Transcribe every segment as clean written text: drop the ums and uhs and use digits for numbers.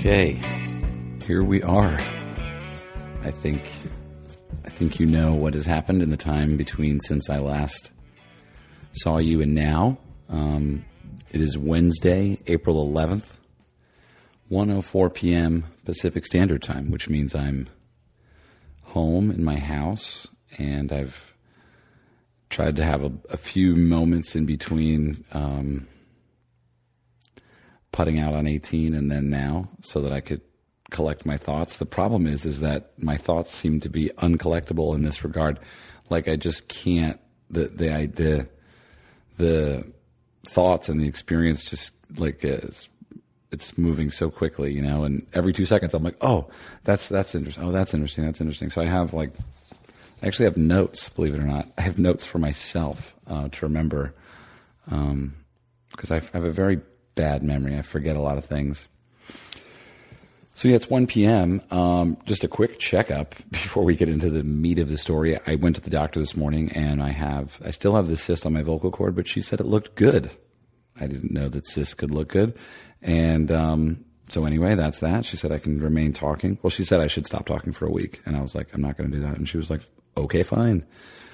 Okay, here we are. I think you know what has happened in the time between since I last saw you and now. It is Wednesday, April 11th, 1:04 p.m. Pacific Standard Time, which means I'm home in my house, and I've tried to have a few moments in between putting out on 18 and then now so that I could collect my thoughts. The problem is that my thoughts seem to be uncollectible in this regard. Like I just can't, the thoughts and the experience just like it's moving so quickly, you know, and every 2 seconds I'm like, oh, that's interesting. Oh, that's interesting. So I actually have notes, believe it or not. I have notes for myself to remember because I have a very bad memory. I forget a lot of things. So yeah, it's 1 p.m. Just a quick checkup before we get into the meat of the story. I went to the doctor this morning, and I still have the cyst on my vocal cord, but she said it looked good. I didn't know that cysts could look good. And so anyway, that's that. She said I can remain talking. Well, she said I should stop talking for a week. And I was like, I'm not going to do that. And she was like, okay, fine.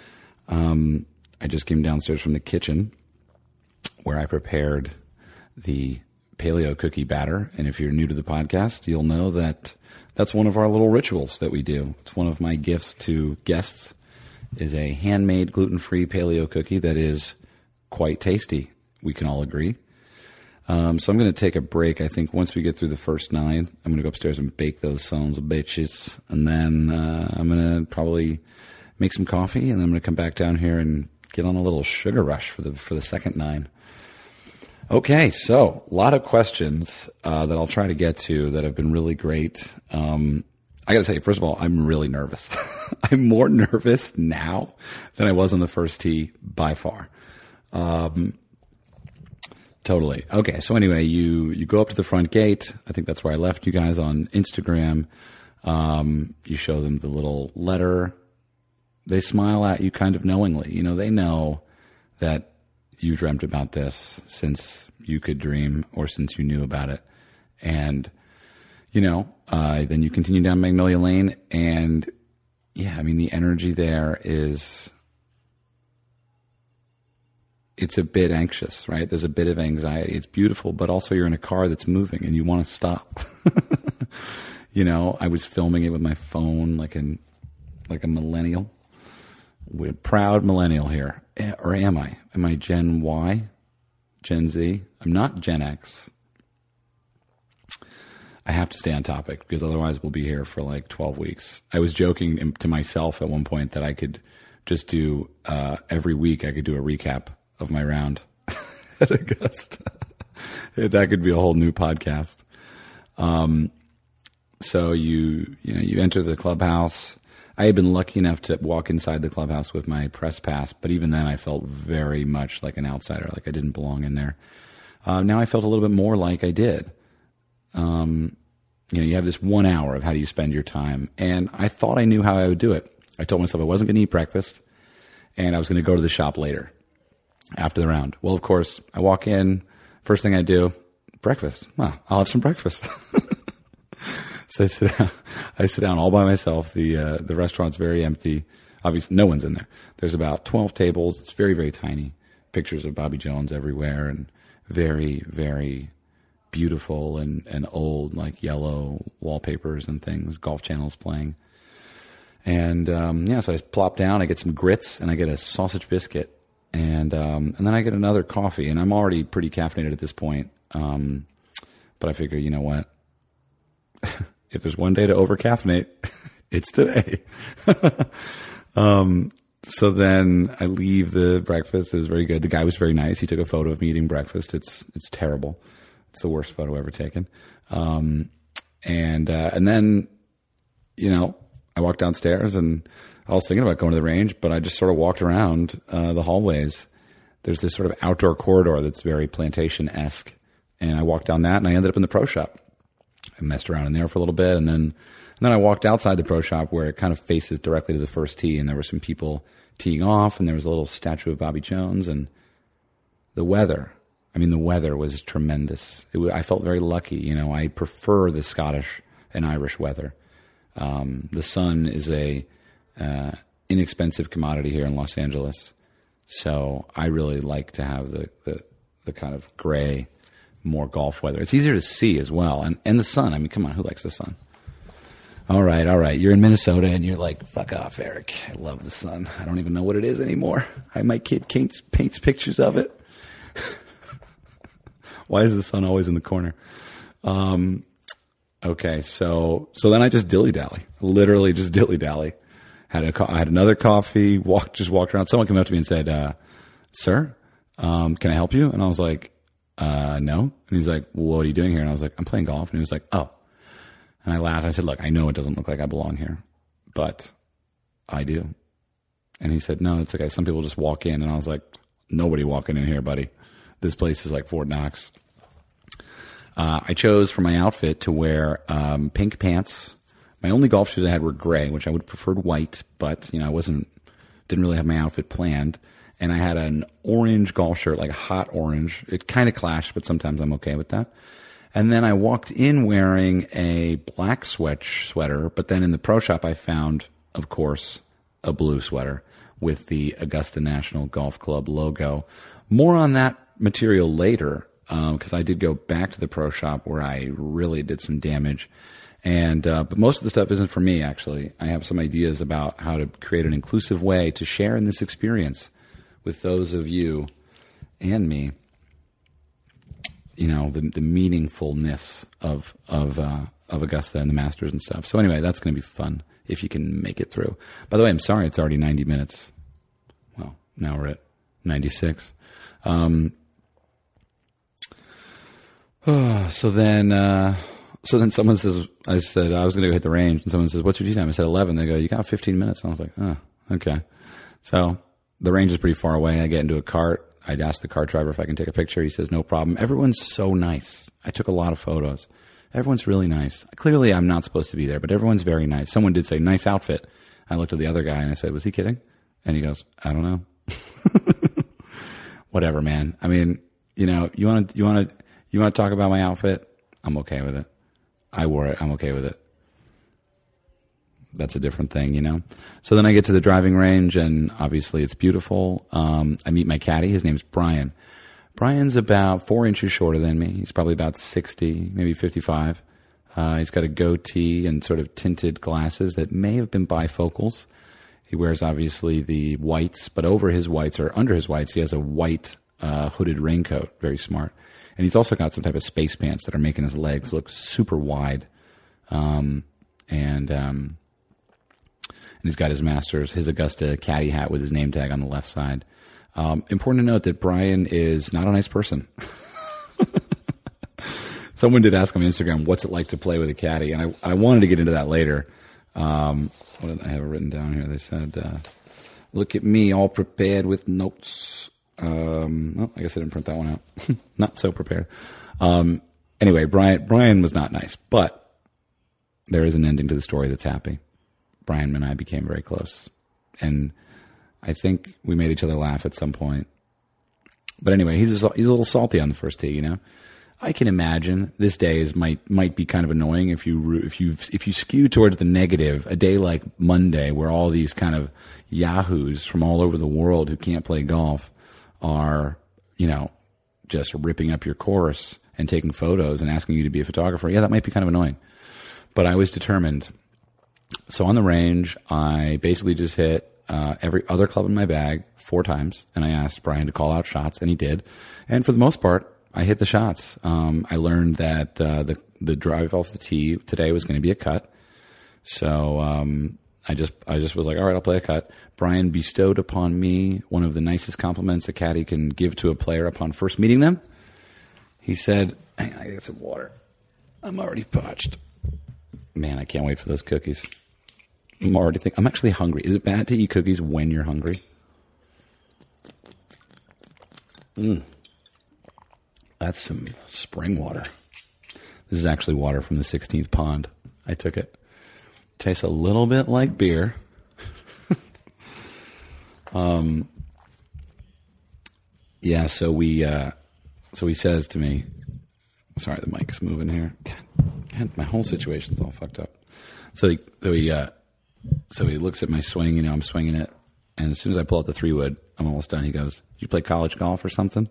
I just came downstairs from the kitchen where I prepared the paleo cookie batter. And if you're new to the podcast, you'll know that that's one of our little rituals that we do. It's one of my gifts to guests is a handmade gluten-free paleo cookie that is quite tasty. We can all agree. So I'm going to take a break. I think once we get through the first 9, I'm going to go upstairs and bake those sons of bitches. And then I'm going to probably make some coffee, and then I'm going to come back down here and get on a little sugar rush for the second 9. Okay, so a lot of questions that I'll try to get to that have been really great. I got to tell you, first of all, I'm really nervous. I'm more nervous now than I was on the first tee by far. Totally. Okay, so anyway, you go up to the front gate. I think that's where I left you guys on Instagram. You show them the little letter. They smile at you kind of knowingly. You know, they know that you dreamt about this since you could dream or since you knew about it. And, you know, then you continue down Magnolia Lane. And, yeah, I mean, the energy there is, it's a bit anxious, right? There's a bit of anxiety. It's beautiful, but also you're in a car that's moving and you want to stop. You know, I was filming it with my phone like a millennial. We're a proud millennial here. Or am I? Am I Gen Y? Gen Z? I'm not Gen X. I have to stay on topic because otherwise we'll be here for like 12 weeks. I was joking to myself at one point that I could just do, every week I could do a recap of my round at Augusta. That could be a whole new podcast. So you enter the clubhouse. I had been lucky enough to walk inside the clubhouse with my press pass, but even then I felt very much like an outsider, like I didn't belong in there. Now I felt a little bit more like I did. You have this 1 hour of how do you spend your time, and I thought I knew how I would do it. I told myself I wasn't going to eat breakfast, and I was going to go to the shop later after the round. Well, of course, I walk in, first thing I do, breakfast. Well, I'll have some breakfast. So I sit down all by myself. The restaurant's very empty. Obviously, no one's in there. There's about 12 tables. It's very, very tiny. Pictures of Bobby Jones everywhere, and very, very beautiful and old, like yellow wallpapers and things. Golf Channel's playing. And so I plop down. I get some grits, and I get a sausage biscuit, and then I get another coffee. And I'm already pretty caffeinated at this point. But I figure, you know what? If there's one day to over-caffeinate, it's today. So then I leave the breakfast. It was very good. The guy was very nice. He took a photo of me eating breakfast. It's terrible. It's the worst photo ever taken. And then, I walked downstairs, and I was thinking about going to the range, but I just sort of walked around the hallways. There's this sort of outdoor corridor that's very plantation-esque. And I walked down that, and I ended up in the pro shop. I messed around in there for a little bit, and then I walked outside the pro shop where it kind of faces directly to the first tee, and there were some people teeing off, and there was a little statue of Bobby Jones, and the weather I mean, the weather was tremendous. I felt very lucky. You know, I prefer the Scottish and Irish weather. The sun is a inexpensive commodity here in Los Angeles, so I really like to have the kind of gray, more golf weather. It's easier to see as well, and the sun. I mean, come on, who likes the sun? All right. You're in Minnesota, and you're like, fuck off, Eric. I love the sun. I don't even know what it is anymore. My kid paints pictures of it. Why is the sun always in the corner? Okay, so then I just dilly-dally. Literally just dilly-dally. I had another coffee, walked around. Someone came up to me and said, sir, can I help you? And I was like, no. And he's like, well, what are you doing here? And I was like, I'm playing golf. And he was like, oh. And I laughed. I said, look, I know it doesn't look like I belong here, but I do. And he said, no, it's okay. Some people just walk in. And I was like, nobody walking in here, buddy. This place is like Fort Knox. I chose for my outfit to wear pink pants. My only golf shoes I had were gray, which I would have preferred white, but you know, didn't really have my outfit planned. And I had an orange golf shirt, like a hot orange. It kind of clashed, but sometimes I'm okay with that. And then I walked in wearing a black sweater, but then in the pro shop I found, of course, a blue sweater with the Augusta National Golf Club logo. More on that material later, because I did go back to the pro shop where I really did some damage. And but most of the stuff isn't for me, actually. I have some ideas about how to create an inclusive way to share in this experience with those of you and me. You know, the meaningfulness of Augusta and the Masters and stuff. So anyway, that's going to be fun if you can make it through. By the way, I'm sorry it's already 90 minutes. Well, now we're at 96. So then someone says, I said I was going to go hit the range, and someone says, what's your tee time? I said 11. They go, you got 15 minutes. And I was like, oh, okay. So the range is pretty far away. I get into a cart. I'd ask the cart driver if I can take a picture. He says, no problem. Everyone's so nice. I took a lot of photos. Everyone's really nice. Clearly, I'm not supposed to be there, but everyone's very nice. Someone did say, nice outfit. I looked at the other guy and I said, was he kidding? And he goes, I don't know. Whatever, man. I mean, you know, you want to talk about my outfit? I'm okay with it. I wore it. I'm okay with it. That's a different thing, you know? So then I get to the driving range, and obviously it's beautiful. I meet my caddy. His name's Brian. Brian's about 4 inches shorter than me. He's probably about 60, maybe 55. He's got a goatee and sort of tinted glasses that may have been bifocals. He wears, obviously, the whites, but over his whites, or under his whites, he has a white hooded raincoat. Very smart. And he's also got some type of space pants that are making his legs look super wide. And he's got his Masters, his Augusta caddy hat with his name tag on the left side. Important to note that Brian is not a nice person. Someone did ask on Instagram, what's it like to play with a caddy? And I wanted to get into that later. What did I have written down here? They said, look at me, all prepared with notes. Well, I guess I didn't print that one out. Not so prepared. Anyway, Brian was not nice, but there is an ending to the story that's happy. Brian and I became very close, and I think we made each other laugh at some point. But anyway, he's a little salty on the first tee, you know. I can imagine this day might be kind of annoying if you skew towards the negative. A day like Monday, where all these kind of yahoos from all over the world who can't play golf are, you know, just ripping up your course and taking photos and asking you to be a photographer. Yeah, that might be kind of annoying. But I was determined. So on the range, I basically just hit every other club in my bag 4 times, and I asked Brian to call out shots, and he did. And for the most part, I hit the shots. I learned that the drive off the tee today was going to be a cut. So I just was like, all right, I'll play a cut. Brian bestowed upon me one of the nicest compliments a caddy can give to a player upon first meeting them. He said, hang on, I gotta get some water. I'm already parched. Man, I can't wait for those cookies. I'm actually hungry. Is it bad to eat cookies when you're hungry? That's some spring water. This is actually water from the 16th pond. I took it. Tastes a little bit like beer. Yeah, so we So he says to me, sorry, the mic's moving here. God, my whole situation's all fucked up. So he looks at my swing, I'm swinging it. And as soon as I pull out the 3-wood, I'm almost done. He goes, "Did you play college golf or something?"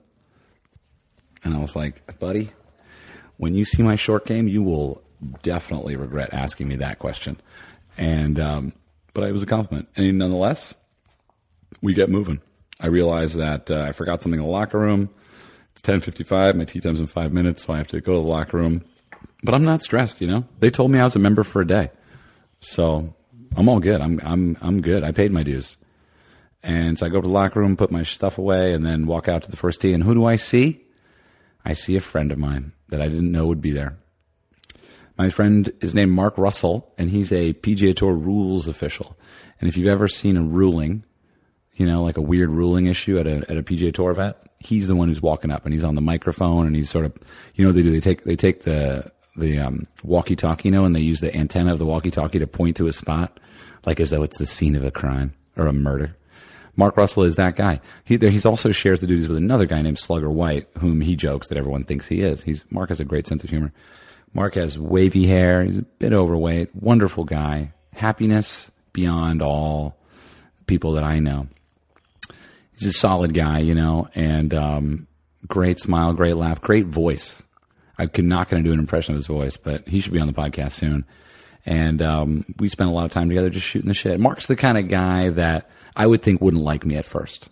And I was like, "Buddy, when you see my short game, you will definitely regret asking me that question." And, but it was a compliment. And nonetheless, we get moving. I realized that I forgot something in the locker room. It's 10:55. My tee time's in 5 minutes, so I have to go to the locker room. But I'm not stressed, They told me I was a member for a day. So I'm all good. I'm good. I paid my dues. And so I go to the locker room, put my stuff away, and then walk out to the first tee. And who do I see? I see a friend of mine that I didn't know would be there. My friend is named Mark Russell, and he's a PGA Tour rules official. And if you've ever seen a ruling, like a weird ruling issue at a PGA Tour event, he's the one who's walking up, and he's on the microphone, and he's sort of, they take the walkie-talkie, and they use the antenna of the walkie-talkie to point to a spot, like as though it's the scene of a crime or a murder. Mark Russell is that guy. He also shares the duties with another guy named Slugger White, whom he jokes that everyone thinks he is. Mark has a great sense of humor. Mark has wavy hair. He's a bit overweight. Wonderful guy. Happiness beyond all people that I know. He's a solid guy, and great smile, great laugh, great voice. I'm not going to do an impression of his voice, but he should be on the podcast soon. And we spent a lot of time together just shooting the shit. Mark's the kind of guy that I would think wouldn't like me at first.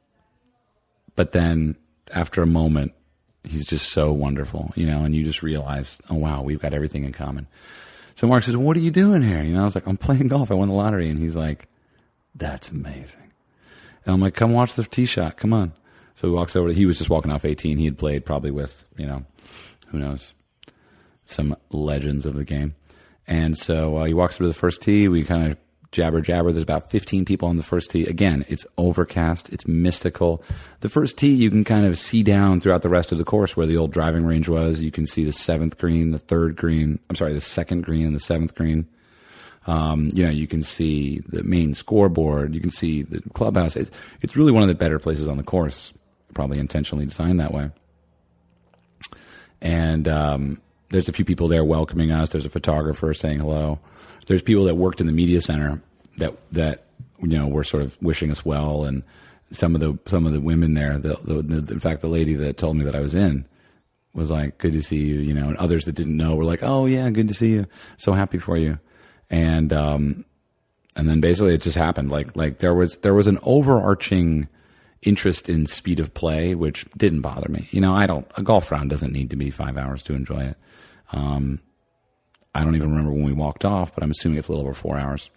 But then after a moment, he's just so wonderful, and you just realize, oh, wow, we've got everything in common. So Mark says, "What are you doing here?" I was like, "I'm playing golf. I won the lottery." And he's like, "That's amazing." And I'm like, "Come watch the tee shot. Come on." So he walks over. He was just walking off 18. He had played probably with, who knows, some legends of the game. And so he walks over to the first tee. We kind of jabber. There's about 15 people on the first tee. Again, it's overcast. It's mystical. The first tee, you can kind of see down throughout the rest of the course where the old driving range was. You can see the 7th green, the 3rd green. I'm sorry, the 2nd green and the 7th green. You can see the main scoreboard. You can see the clubhouse. It's really one of the better places on the course, probably intentionally designed that way. And there's a few people there welcoming us. There's a photographer saying hello. There's people that worked in the media center that were sort of wishing us well, and some of the women there. In fact, the lady that told me that I was in was like, "Good to see you," and others that didn't know were like, "Oh yeah, good to see you. So happy for you." And then basically it just happened. Like there was an overarching interest in speed of play, which didn't bother me. A golf round doesn't need to be 5 hours to enjoy it. I don't even remember when we walked off, but I'm assuming it's a little over 4 hours.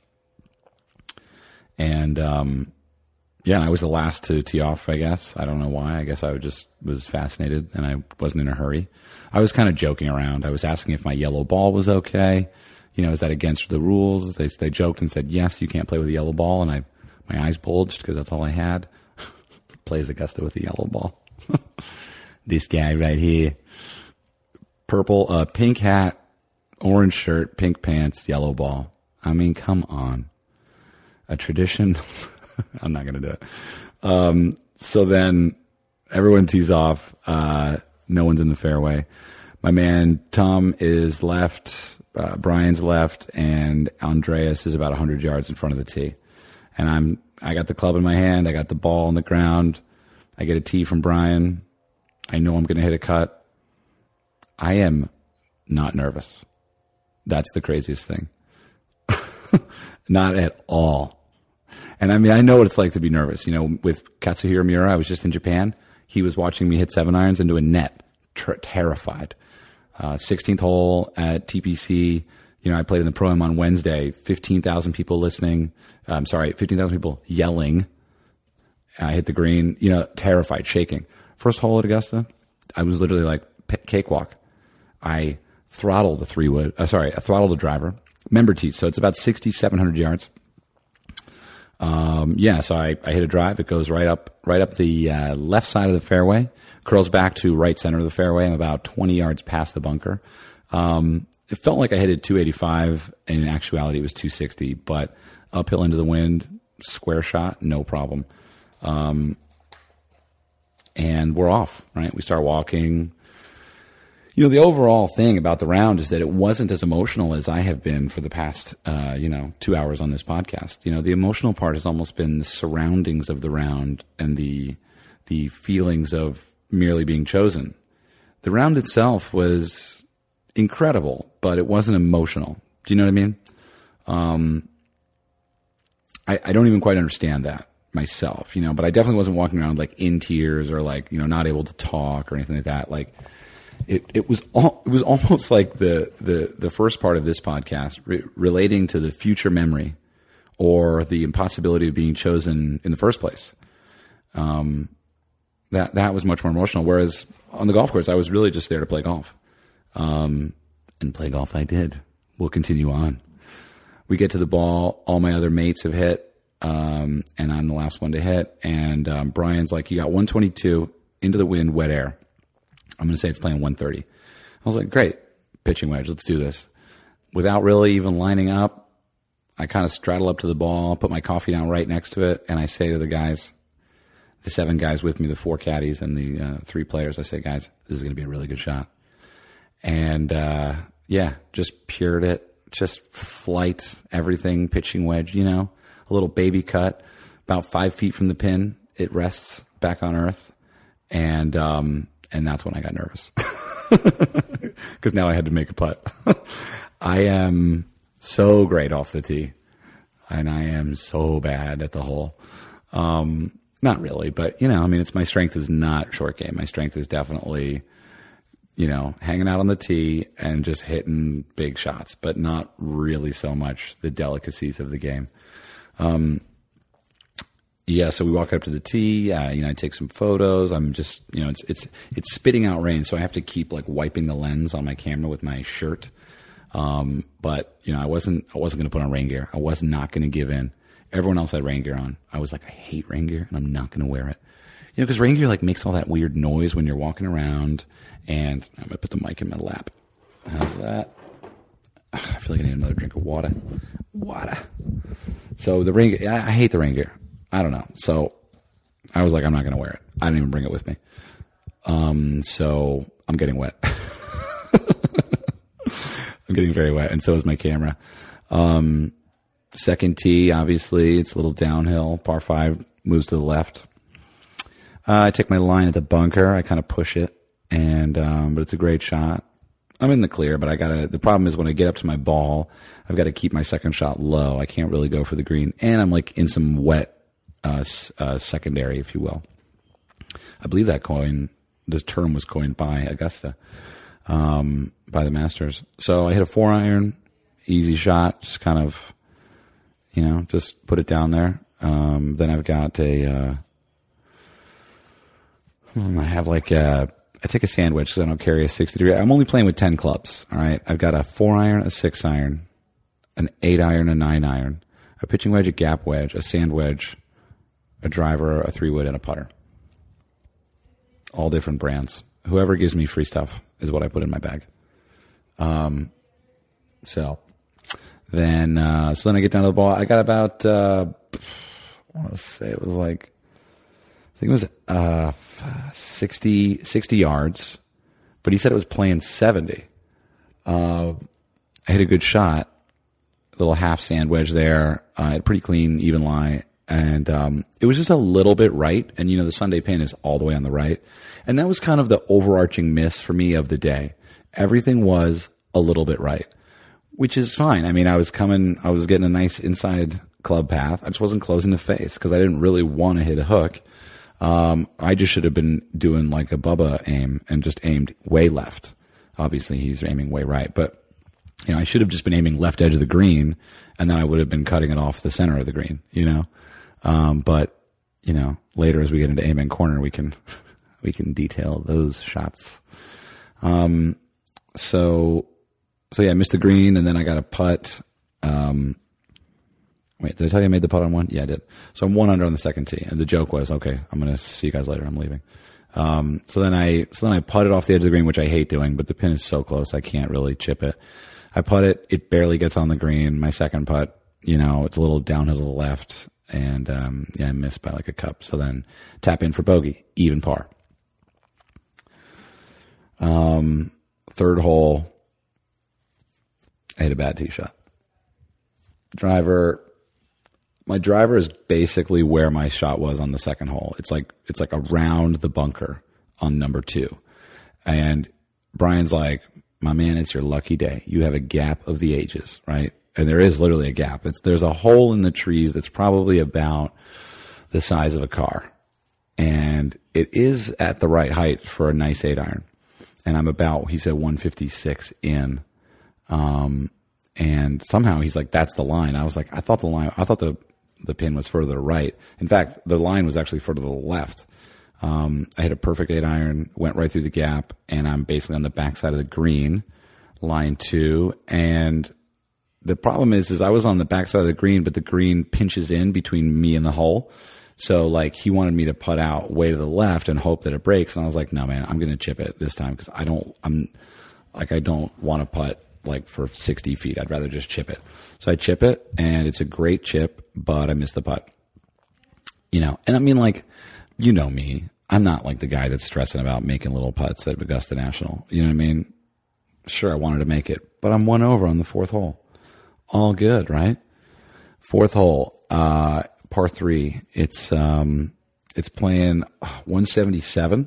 And, I was the last to tee off, I guess. I don't know why. I guess I was fascinated and I wasn't in a hurry. I was kind of joking around. I was asking if my yellow ball was okay. Is that against the rules? They joked and said, yes, you can't play with a yellow ball. And my eyes bulged because that's all I had. Plays Augusta with the yellow ball. This guy right here. Purple, pink hat, orange shirt, pink pants, yellow ball. I mean, come on. A tradition. I'm not going to do it. So then everyone tees off. No one's in the fairway. My man Tom is left. Brian's left, and Andreas is about 100 yards in front of the tee. And I got the club in my hand. I got the ball on the ground. I get a tee from Brian. I know I'm going to hit a cut. I am not nervous. That's the craziest thing. Not at all. And I mean, I know what it's like to be nervous. With Katsuhiro Miura, I was just in Japan. He was watching me hit 7-irons into a net, terrified. 16th hole at TPC. I played in the Pro-Am on Wednesday. 15,000 people listening. 15,000 people yelling. I hit the green, terrified, shaking. First hole at Augusta, I was literally like cakewalk. I throttled the 3-wood. I throttled the driver. Member tees, so it's about 6,700 yards. So I hit a drive. It goes right up the left side of the fairway, curls back to right center of the fairway. I'm about 20 yards past the bunker. It felt like I hit it 285, and in actuality it was 260, but uphill into the wind, square shot, no problem. and we're off, right? We start walking. The overall thing about the round is that it wasn't as emotional as I have been for the past, 2 hours on this podcast. The emotional part has almost been the surroundings of the round and the feelings of merely being chosen. The round itself was incredible, but it wasn't emotional. Do you know what I mean? I don't even quite understand that myself, but I definitely wasn't walking around like in tears or like, not able to talk or anything like that. Like it was almost like the first part of this podcast relating to the future memory or the impossibility of being chosen in the first place. That was much more emotional. Whereas on the golf course, I was really just there to play golf. And play golf I did. We'll continue on. We get to the ball. All my other mates have hit, and I'm the last one to hit. And Brian's like, you got 122 into the wind, wet air. I'm going to say it's playing 130. I was like, great, pitching wedge. Let's do this. Without really even lining up, I kind of straddle up to the ball, put my coffee down right next to it, and I say to the guys, the 7 guys with me, the 4 caddies and the 3 players, I say, guys, this is going to be a really good shot. And just pured it. Just flight, everything, pitching wedge, a little baby cut, about 5 feet from the pin. It rests back on earth. And that's when I got nervous. Because now I had to make a putt. I am so great off the tee. And I am so bad at the hole. Not really, but, it's my strength is not short game. My strength is definitely, hanging out on the tee and just hitting big shots, but not really so much the delicacies of the game. So we walk up to the tee. I take some photos. I'm just, it's spitting out rain, so I have to keep like wiping the lens on my camera with my shirt. But I wasn't going to put on rain gear. I was not going to give in. Everyone else had rain gear on. I was like, I hate rain gear, and I'm not going to wear it. Because rain gear like makes all that weird noise when you're walking around. And I'm going to put the mic in my lap. How's that? I feel like I need another drink of water. So the rain gear, I hate the rain gear. I don't know. So I was like, I'm not going to wear it. I didn't even bring it with me. So I'm getting wet. I'm getting very wet, and so is my camera. Second tee, obviously, it's a little downhill. Par 5 moves to the left. I take my line at the bunker. I kind of push it. And, but it's a great shot. I'm in the clear, but the problem is when I get up to my ball, I've got to keep my second shot low. I can't really go for the green. And I'm like in some wet, secondary, if you will. I believe this term was coined by Augusta, by the Masters. So I hit a 4-iron, easy shot, just kind of, just put it down there. Then I've got I take a sandwich because I don't carry a 60-degree. I'm only playing with 10 clubs, all right? I've got a 4-iron, a 6-iron, an 8-iron, a 9-iron, a pitching wedge, a gap wedge, a sand wedge, a driver, a 3-wood, and a putter. All different brands. Whoever gives me free stuff is what I put in my bag. So then I get down to the ball. I got about, I want to say it was like, I think it was 60 yards, but he said it was playing 70. I hit a good shot, a little half sand wedge there, a pretty clean, even lie, and it was just a little bit right, and the Sunday pin is all the way on the right, and that was kind of the overarching miss for me of the day. Everything was a little bit right, which is fine. I mean, I was getting a nice inside club path. I just wasn't closing the face because I didn't really want to hit a hook. I just should have been doing like a Bubba aim and just aimed way left. Obviously, he's aiming way right, but I should have just been aiming left edge of the green, and then I would have been cutting it off the center of the green. But later as we get into aim and corner, we can detail those shots. So yeah, I missed the green, and then I got a putt. Wait, did I tell you I made the putt on one? Yeah, I did. So I'm 1 under on the second tee, and the joke was, okay, I'm going to see you guys later. I'm leaving. So then I putted off the edge of the green, which I hate doing, but the pin is so close I can't really chip it. I putt it. It barely gets on the green. My second putt, it's a little downhill to the left, and I missed by like a cup. So then tap in for bogey, even par. Third hole, I hit a bad tee shot. My driver is basically where my shot was on the second hole. It's like around the bunker on number 2. And Brian's like, my man, it's your lucky day. You have a gap of the ages, right? And there is literally a gap. There's a hole in the trees that's probably about the size of a car. And it is at the right height for a nice 8-iron. And I'm about, he said 156 in. And somehow he's like, that's the line. I was like, I thought the pin was further to the right. In fact, the line was actually further to the left. I hit a perfect 8-iron, went right through the gap, and I'm basically on the backside of the green, line 2. And the problem is I was on the backside of the green, but the green pinches in between me and the hole. So like he wanted me to putt out way to the left and hope that it breaks. And I was like, no, man, I'm going to chip it this time because I don't want to putt like for 60 feet. I'd rather just chip it. So I chip it, and it's a great chip, but I missed the putt. And I mean, like, you know me. I'm not like the guy that's stressing about making little putts at Augusta National. You know what I mean? Sure, I wanted to make it, but I'm 1 over on the 4th hole. All good, right? 4th hole, par 3. It's playing 177,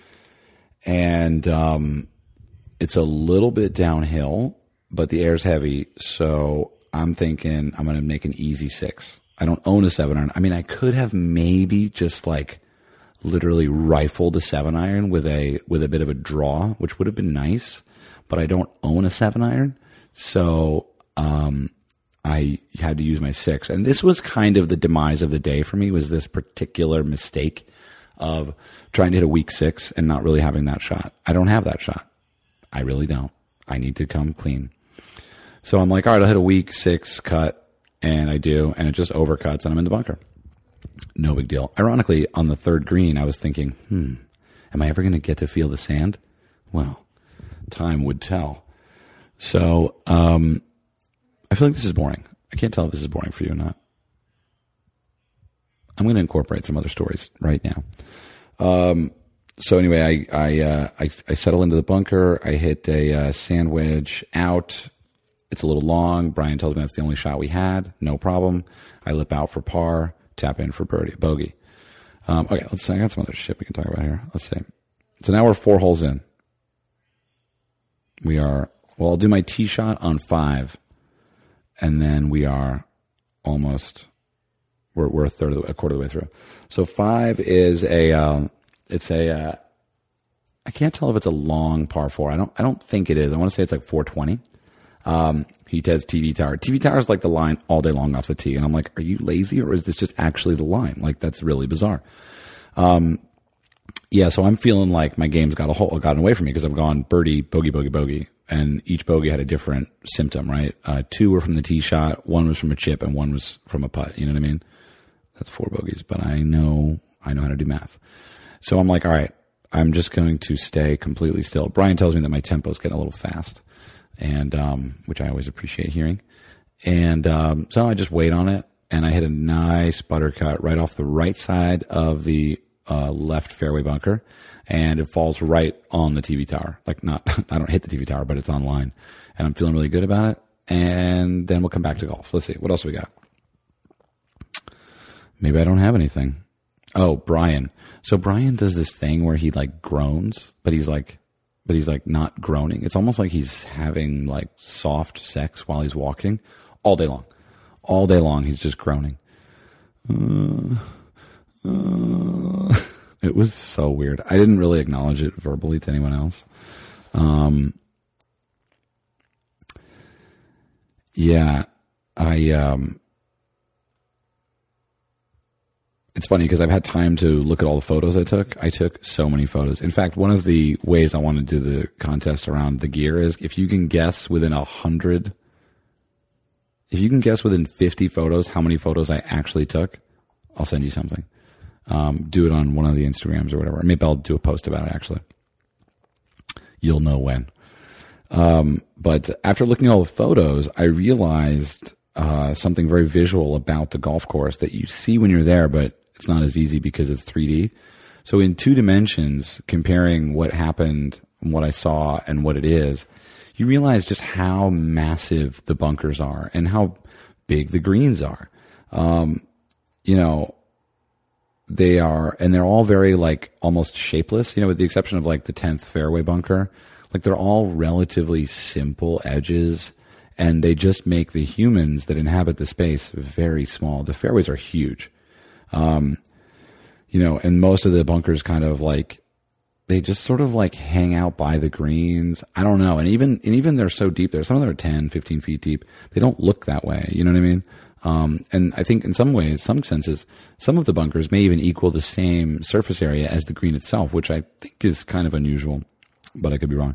and it's a little bit downhill, but the air's heavy, so I'm thinking I'm going to make an easy 6. I don't own a 7-iron. I mean, I could have maybe just like literally rifled a 7-iron with a bit of a draw, which would have been nice, but I don't own a 7-iron, so I had to use my 6. And this was kind of the demise of the day for me, was this particular mistake of trying to hit a weak 6 and not really having that shot. I don't have that shot. I really don't. I need to come clean. So I'm like, all right, I'll hit a weak 6 cut, and I do, and it just overcuts, and I'm in the bunker. No big deal. Ironically, on the 3rd green, I was thinking, am I ever going to get to feel the sand? Well, time would tell. So I feel like this is boring. I can't tell if this is boring for you or not. I'm going to incorporate some other stories right now. So anyway, I settle into the bunker. I hit a sand wedge out. It's a little long. Brian tells me that's the only shot we had. No problem. I lip out for par, tap in for bogey. Okay, let's see. I got some other shit we can talk about here. Let's see. So now we're 4 holes in. I'll do my tee shot on 5, and then we are almost, we're a quarter of the way through. So 5 is I can't tell if it's a long par 4. I don't think it is. I want to say it's like 420. He says TV tower. TV tower is like the line all day long off the tee. And I'm like, are you lazy, or is this just actually the line? Like, that's really bizarre. Yeah, so I'm feeling like my game's gotten away from me because I've gone birdie, bogey, bogey, bogey. And each bogey had a different symptom, right? 2 were from the tee shot, 1 was from a chip, and 1 was from a putt. You know what I mean? That's 4 bogeys, but I know how to do math. So I'm like, all right, I'm just going to stay completely still. Brian tells me that my tempo is getting a little fast, and which I always appreciate hearing. And so I just wait on it, and I hit a nice butter cut right off the right side of the left fairway bunker, and it falls right on the TV tower. Like, I don't hit the TV tower, but it's on line, and I'm feeling really good about it. And then we'll come back to golf. Let's see. What else we got? Maybe I don't have anything. Oh, Brian. So Brian does this thing where he like groans, but he's like not groaning. It's almost like he's having like soft sex while he's walking all day long. All day long, he's just groaning. It was so weird. I didn't really acknowledge it verbally to anyone else. Yeah, it's funny because I've had time to look at all the photos I took. I took so many photos. In fact, one of the ways I want to do the contest around the gear is if you can guess within 100, if you can guess within 50 photos how many photos I actually took, I'll send you something. Do it on one of the Instagrams or whatever. Maybe I'll do a post about it, actually. You'll know when. But after looking at all the photos, I realized something very visual about the golf course that you see when you're there, but it's not as easy because it's 3D. So in 2 dimensions, comparing what happened and what I saw and what it is, you realize just how massive the bunkers are and how big the greens are. You know, they are, and they're all very like almost shapeless, you know, with the exception of like the 10th fairway bunker. Like they're all relatively simple edges, and they just make the humans that inhabit the space very small. The fairways are huge. You know, and most of the bunkers kind of like, they just sort of like hang out by the greens. I don't know. And even they're so deep there. Some of them are 10, 15 feet deep. They don't look that way. You know what I mean? And I think in some ways, some senses, some of the bunkers may even equal the same surface area as the green itself, which I think is kind of unusual, but I could be wrong.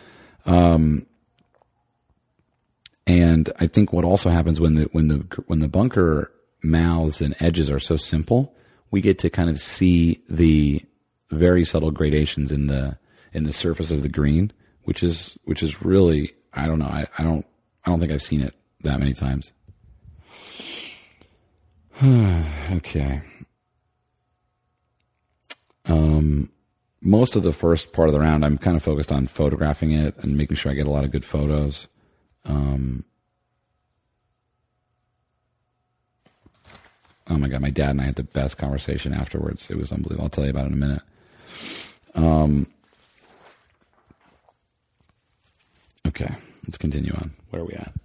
And I think what also happens when the bunker mouths and edges are so simple, we get to kind of see the very subtle gradations in the surface of the green, which is really, I don't know. I don't think I've seen it that many times. Okay. Most of the first part of the round, I'm kind of focused on photographing it and making sure I get a lot of good photos. Oh my God, my dad and I had the best conversation afterwards. It was unbelievable. I'll tell you about it in a minute. Okay, let's continue on. Where are we at?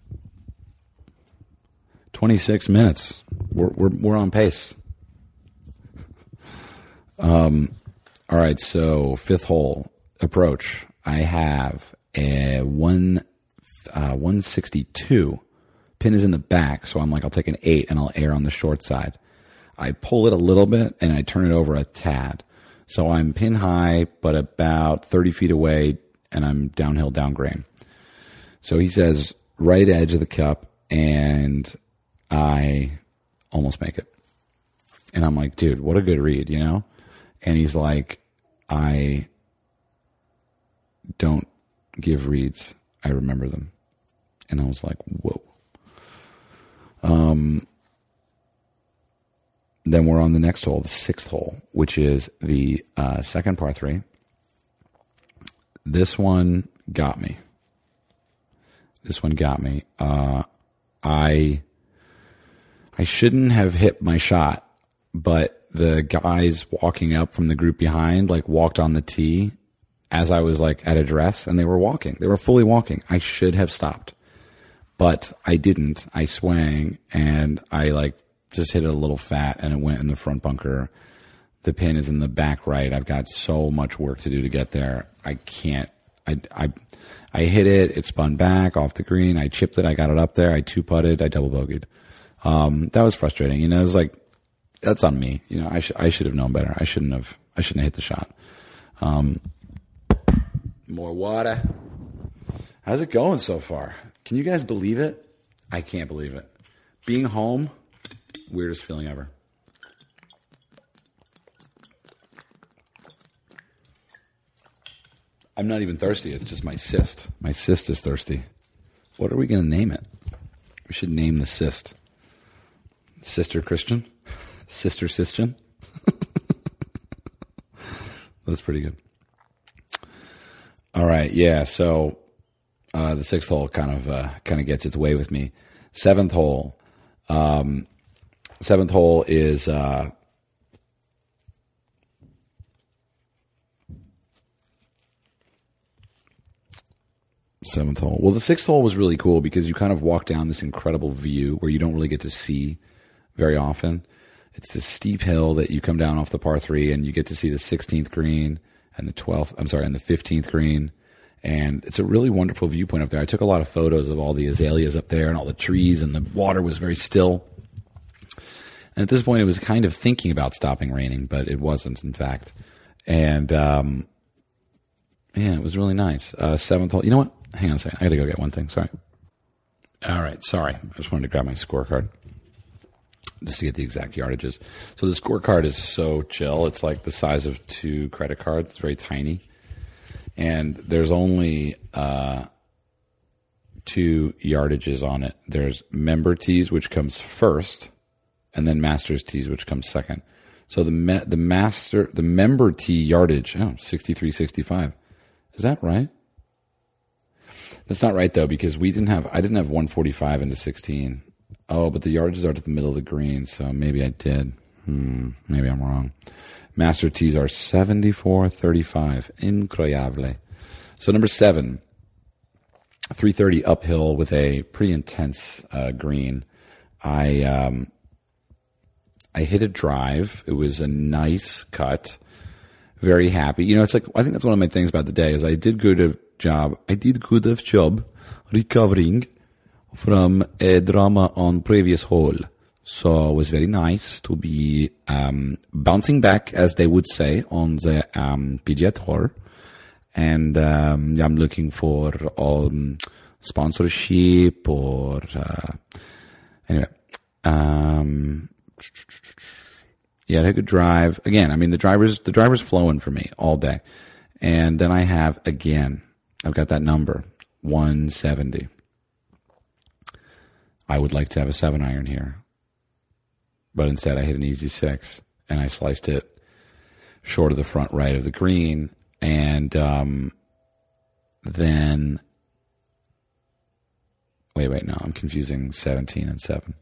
26 minutes. We're on pace. All right, so fifth hole approach. I have a 162. Pin is in the back, so I'm like, I'll take an 8 and I'll err on the short side. I pull it a little bit and I turn it over a tad. So I'm pin high, but about 30 feet away, and I'm downhill, down grain. So he says, right edge of the cup, and I almost make it. And I'm like, dude, what a good read, you know? And he's like, I don't give reads. I remember them. And I was like, whoa. Then we're on the next hole, the sixth hole, which is the second par 3. This one got me. I shouldn't have hit my shot, but the guys walking up from the group behind like walked on the tee as I was like at address, and they were walking. They were fully walking. I should have stopped, but I didn't. I swang and I like just hit it a little fat, and it went in the front bunker. The pin is in the back right. I've got so much work to do to get there. I can't. I hit it. It spun back off the green. I chipped it. I got it up there. I 2-putted. I double bogeyed. That was frustrating. You know, it was like, that's on me. You know, I should have known better. I shouldn't have hit the shot. More water. How's it going so far? Can you guys believe it? I can't believe it. Being home, weirdest feeling ever. I'm not even thirsty. It's just my cyst. My cyst is thirsty. What are we going to name it? We should name the cyst. Sister Christian? Sister Christian? That's pretty good. All right, yeah, so the sixth hole kind of gets its way with me. Seventh hole. Seventh hole is seventh hole. Well, the sixth hole was really cool because you kind of walk down this incredible view where you don't really get to see very often. It's this steep hill that you come down off the par 3, and you get to see the 16th green and the 15th green. And it's a really wonderful viewpoint up there. I took a lot of photos of all the azaleas up there and all the trees, and the water was very still. And at this point, it was kind of thinking about stopping raining, but it wasn't, in fact. And, yeah, it was really nice. Seventh hole. You know what? Hang on a second. I got to go get one thing. Sorry. All right. Sorry. I just wanted to grab my scorecard just to get the exact yardages. So the scorecard is so chill. It's like the size of 2 credit cards. It's very tiny. And there's only 2 yardages on it. There's member tees, which comes first, and then master's tees, which comes second. So the member tee yardage, 63.65. Is that right? That's not right though, because I didn't have 145 into 16. Oh, but the yardages are to the middle of the green, so maybe I did. Maybe I'm wrong. Master tees are 74-35. Incroyable. So number 7, 330 uphill with a pretty intense green. I hit a drive. It was a nice cut. Very happy. You know, it's like, I think that's one of my things about the day is I did good job recovering from a drama on previous hole. So it was very nice to be bouncing back, as they would say, on the PGA Tour. And I'm looking for sponsorship or anyway. Yeah, I had a good drive. Again, I mean, the driver's flowing for me all day. And then I've got that number, 170. I would like to have a 7-iron here. But instead I hit an easy 6 and I sliced it short of the front right of the green. And then wait, no, I'm confusing 17 and 7.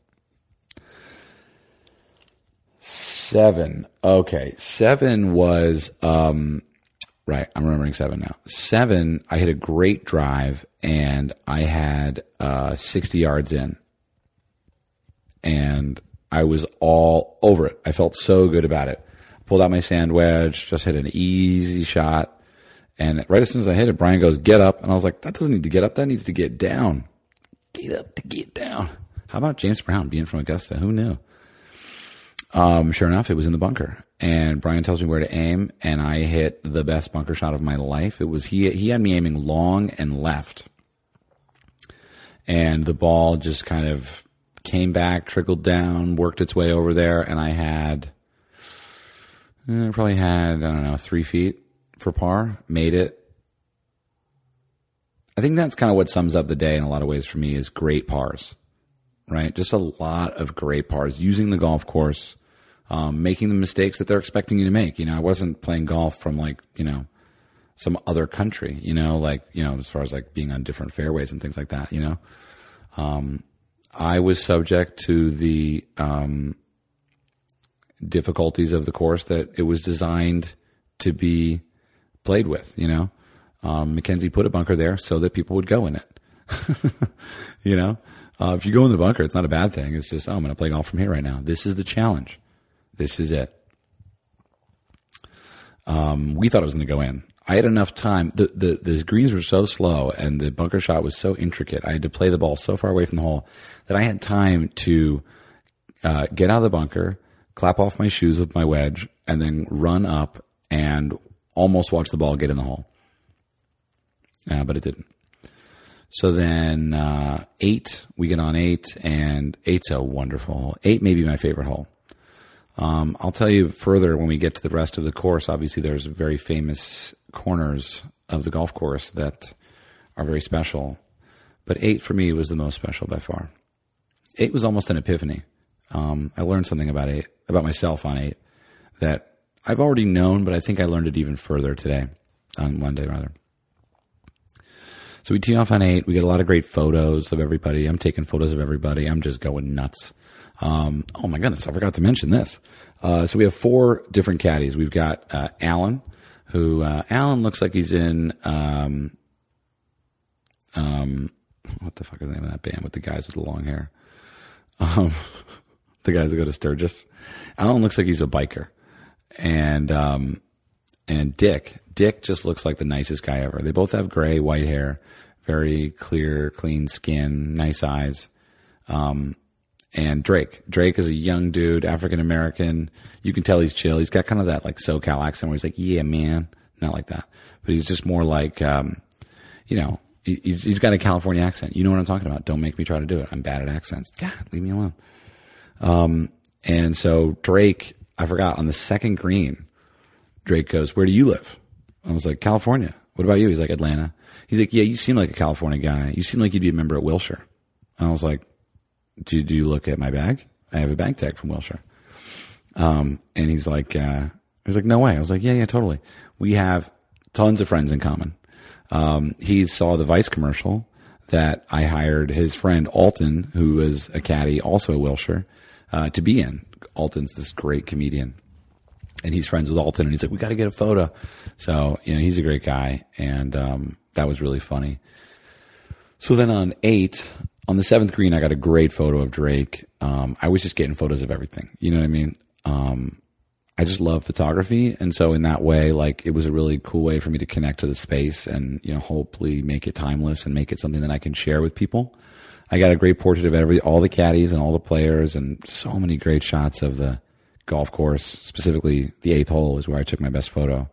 7. Okay. 7 was, right. I'm remembering 7 now. 7, I hit a great drive and I had 60 yards in. And I was all over it. I felt so good about it. Pulled out my sand wedge, just hit an easy shot. And right as soon as I hit it, Brian goes, get up. And I was like, that doesn't need to get up. That needs to get down. Get up to get down. How about James Brown being from Augusta? Who knew? Sure enough, it was in the bunker. And Brian tells me where to aim, and I hit the best bunker shot of my life. It was he had me aiming long and left. And the ball just kind of came back, trickled down, worked its way over there, and I probably had, 3 feet for par, made it. I think that's kind of what sums up the day in a lot of ways for me is great pars, right? Just a lot of great pars, using the golf course, making the mistakes that they're expecting you to make. You know, I wasn't playing golf from some other country, as far as like being on different fairways and things like that, I was subject to the difficulties of the course that it was designed to be played with, Mackenzie put a bunker there so that people would go in it. If you go in the bunker, it's not a bad thing. It's just, I'm going to play golf from here right now. This is the challenge. This is it. We thought it was going to go in. I had enough time. The greens were so slow and the bunker shot was so intricate. I had to play the ball so far away from the hole that I had time to get out of the bunker, clap off my shoes with my wedge, and then run up and almost watch the ball get in the hole. But it didn't. So then 8, we get on 8, and 8's a wonderful hole. 8 may be my favorite hole. I'll tell you further when we get to the rest of the course. Obviously, there's very famous corners of the golf course that are very special. But 8 for me was the most special by far. 8 was almost an epiphany. I learned something about myself on 8 that I've already known, but I think I learned it even further today, on Monday rather. So we tee off on 8. We get a lot of great photos of everybody. I'm taking photos of everybody. I'm just going nuts. Oh my goodness, I forgot to mention this. So we have 4 different caddies. We've got Alan, who Alan looks like he's in what the fuck is the name of that band with the guys with the long hair? The guys that go to Sturgis. Alan looks like he's a biker. And Dick just looks like the nicest guy ever. They both have gray, white hair, very clear, clean skin, nice eyes. And Drake is a young dude, African American. You can tell he's chill. He's got kind of that like SoCal accent where he's like, yeah, man. Not like that, but he's just more like, he's got a California accent. You know what I'm talking about. Don't make me try to do it. I'm bad at accents. God, leave me alone. And so Drake, I forgot, on the second green, Drake goes, where do you live? I was like, California. What about you? He's like, Atlanta. He's like, yeah, you seem like a California guy. You seem like you'd be a member at Wilshire. And I was like, do you look at my bag? I have a bag tag from Wilshire. And he's like, no way. I was like, yeah, totally. We have tons of friends in common. He saw the Vice commercial that I hired his friend Alton, who was a caddy, also a Wilshire, to be in. Alton's this great comedian, and he's friends with Alton, and he's like, we got to get a photo. So, he's a great guy, and that was really funny. So then on the 7th green, I got a great photo of Drake. I was just getting photos of everything. You know what I mean? I just love photography. And so in that way, like, it was a really cool way for me to connect to the space and, hopefully make it timeless and make it something that I can share with people. I got a great portrait of all the caddies and all the players, and so many great shots of the golf course. Specifically, the 8th hole is where I took my best photo.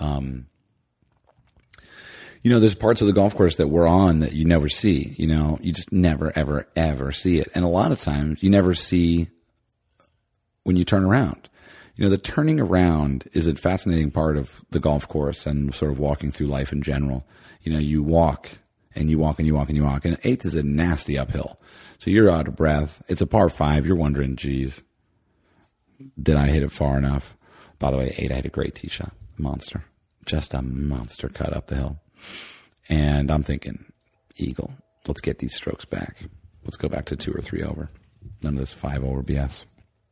There's parts of the golf course that we're on that you never see. You just never, ever, ever see it. And a lot of times you never see when you turn around. The turning around is a fascinating part of the golf course and sort of walking through life in general. You walk and you walk and you walk and you walk. And 8th is a nasty uphill. So you're out of breath. It's a par 5. You're wondering, geez, did I hit it far enough? By the way, 8, I had a great tee shot. Monster. Just a monster cut up the hill. And I'm thinking, eagle, let's get these strokes back. Let's go back to 2 or 3 over. None of this 5 over BS.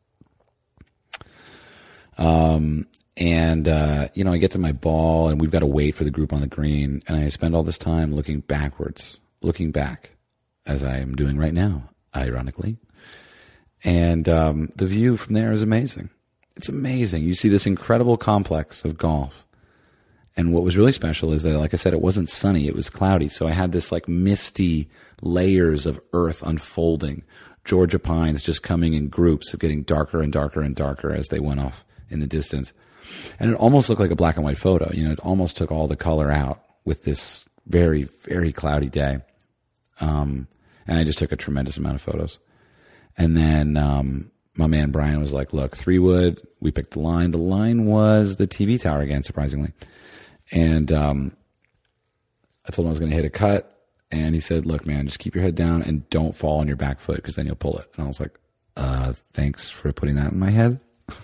I get to my ball, and we've got to wait for the group on the green, and I spend all this time looking back, as I am doing right now, ironically. And the view from there is amazing. It's amazing. You see this incredible complex of golf. And what was really special is that, like I said, it wasn't sunny. It was cloudy. So I had this like misty layers of earth unfolding. Georgia pines just coming in groups of getting darker and darker and darker as they went off in the distance. And it almost looked like a black and white photo. It almost took all the color out with this very, very cloudy day. And I just took a tremendous amount of photos. And then my man Brian was like, look, 3 wood. We picked the line. The line was the TV tower again, surprisingly. And I told him I was going to hit a cut. And he said, look, man, just keep your head down and don't fall on your back foot because then you'll pull it. And I was like, thanks for putting that in my head.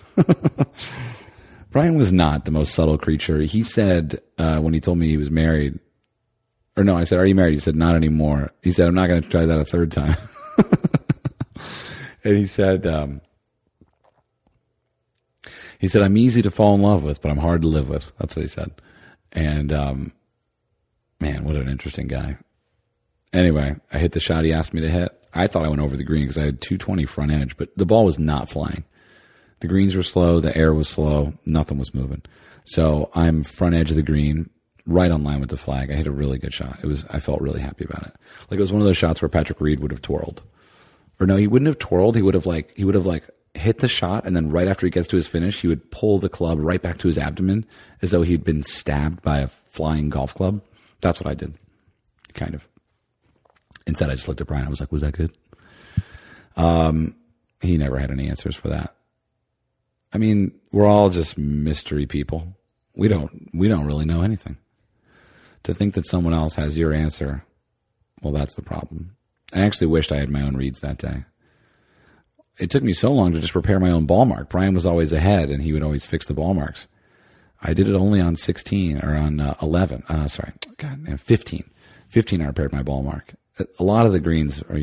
Brian was not the most subtle creature. He said when he told me he was married, or no, I said, are you married? He said, not anymore. He said, I'm not going to try that a 3rd time. And he said, I'm easy to fall in love with, but I'm hard to live with. That's what he said. And man, what an interesting guy. Anyway, I hit the shot he asked me to hit. I thought I went over the green because I had 220 front edge, but the ball was not flying. The greens were slow. The air was slow. Nothing was moving. So I'm front edge of the green, right on line with the flag. I hit a really good shot. I felt really happy about it. Like it was one of those shots where Patrick Reed would have twirled. Or no, he wouldn't have twirled. He would have hit the shot, and then right after he gets to his finish, he would pull the club right back to his abdomen as though he'd been stabbed by a flying golf club. That's what I did. Kind of. Instead, I just looked at Brian. I was like, was that good? He never had any answers for that. I mean, we're all just mystery people. We don't really know anything. To think that someone else has your answer, well, that's the problem. I actually wished I had my own reads that day. It took me so long to just prepare my own ball mark. Brian was always ahead, and he would always fix the ball marks. I did it only on 16 or on 11. 15. 15 I repaired my ball mark. A lot of the greens are,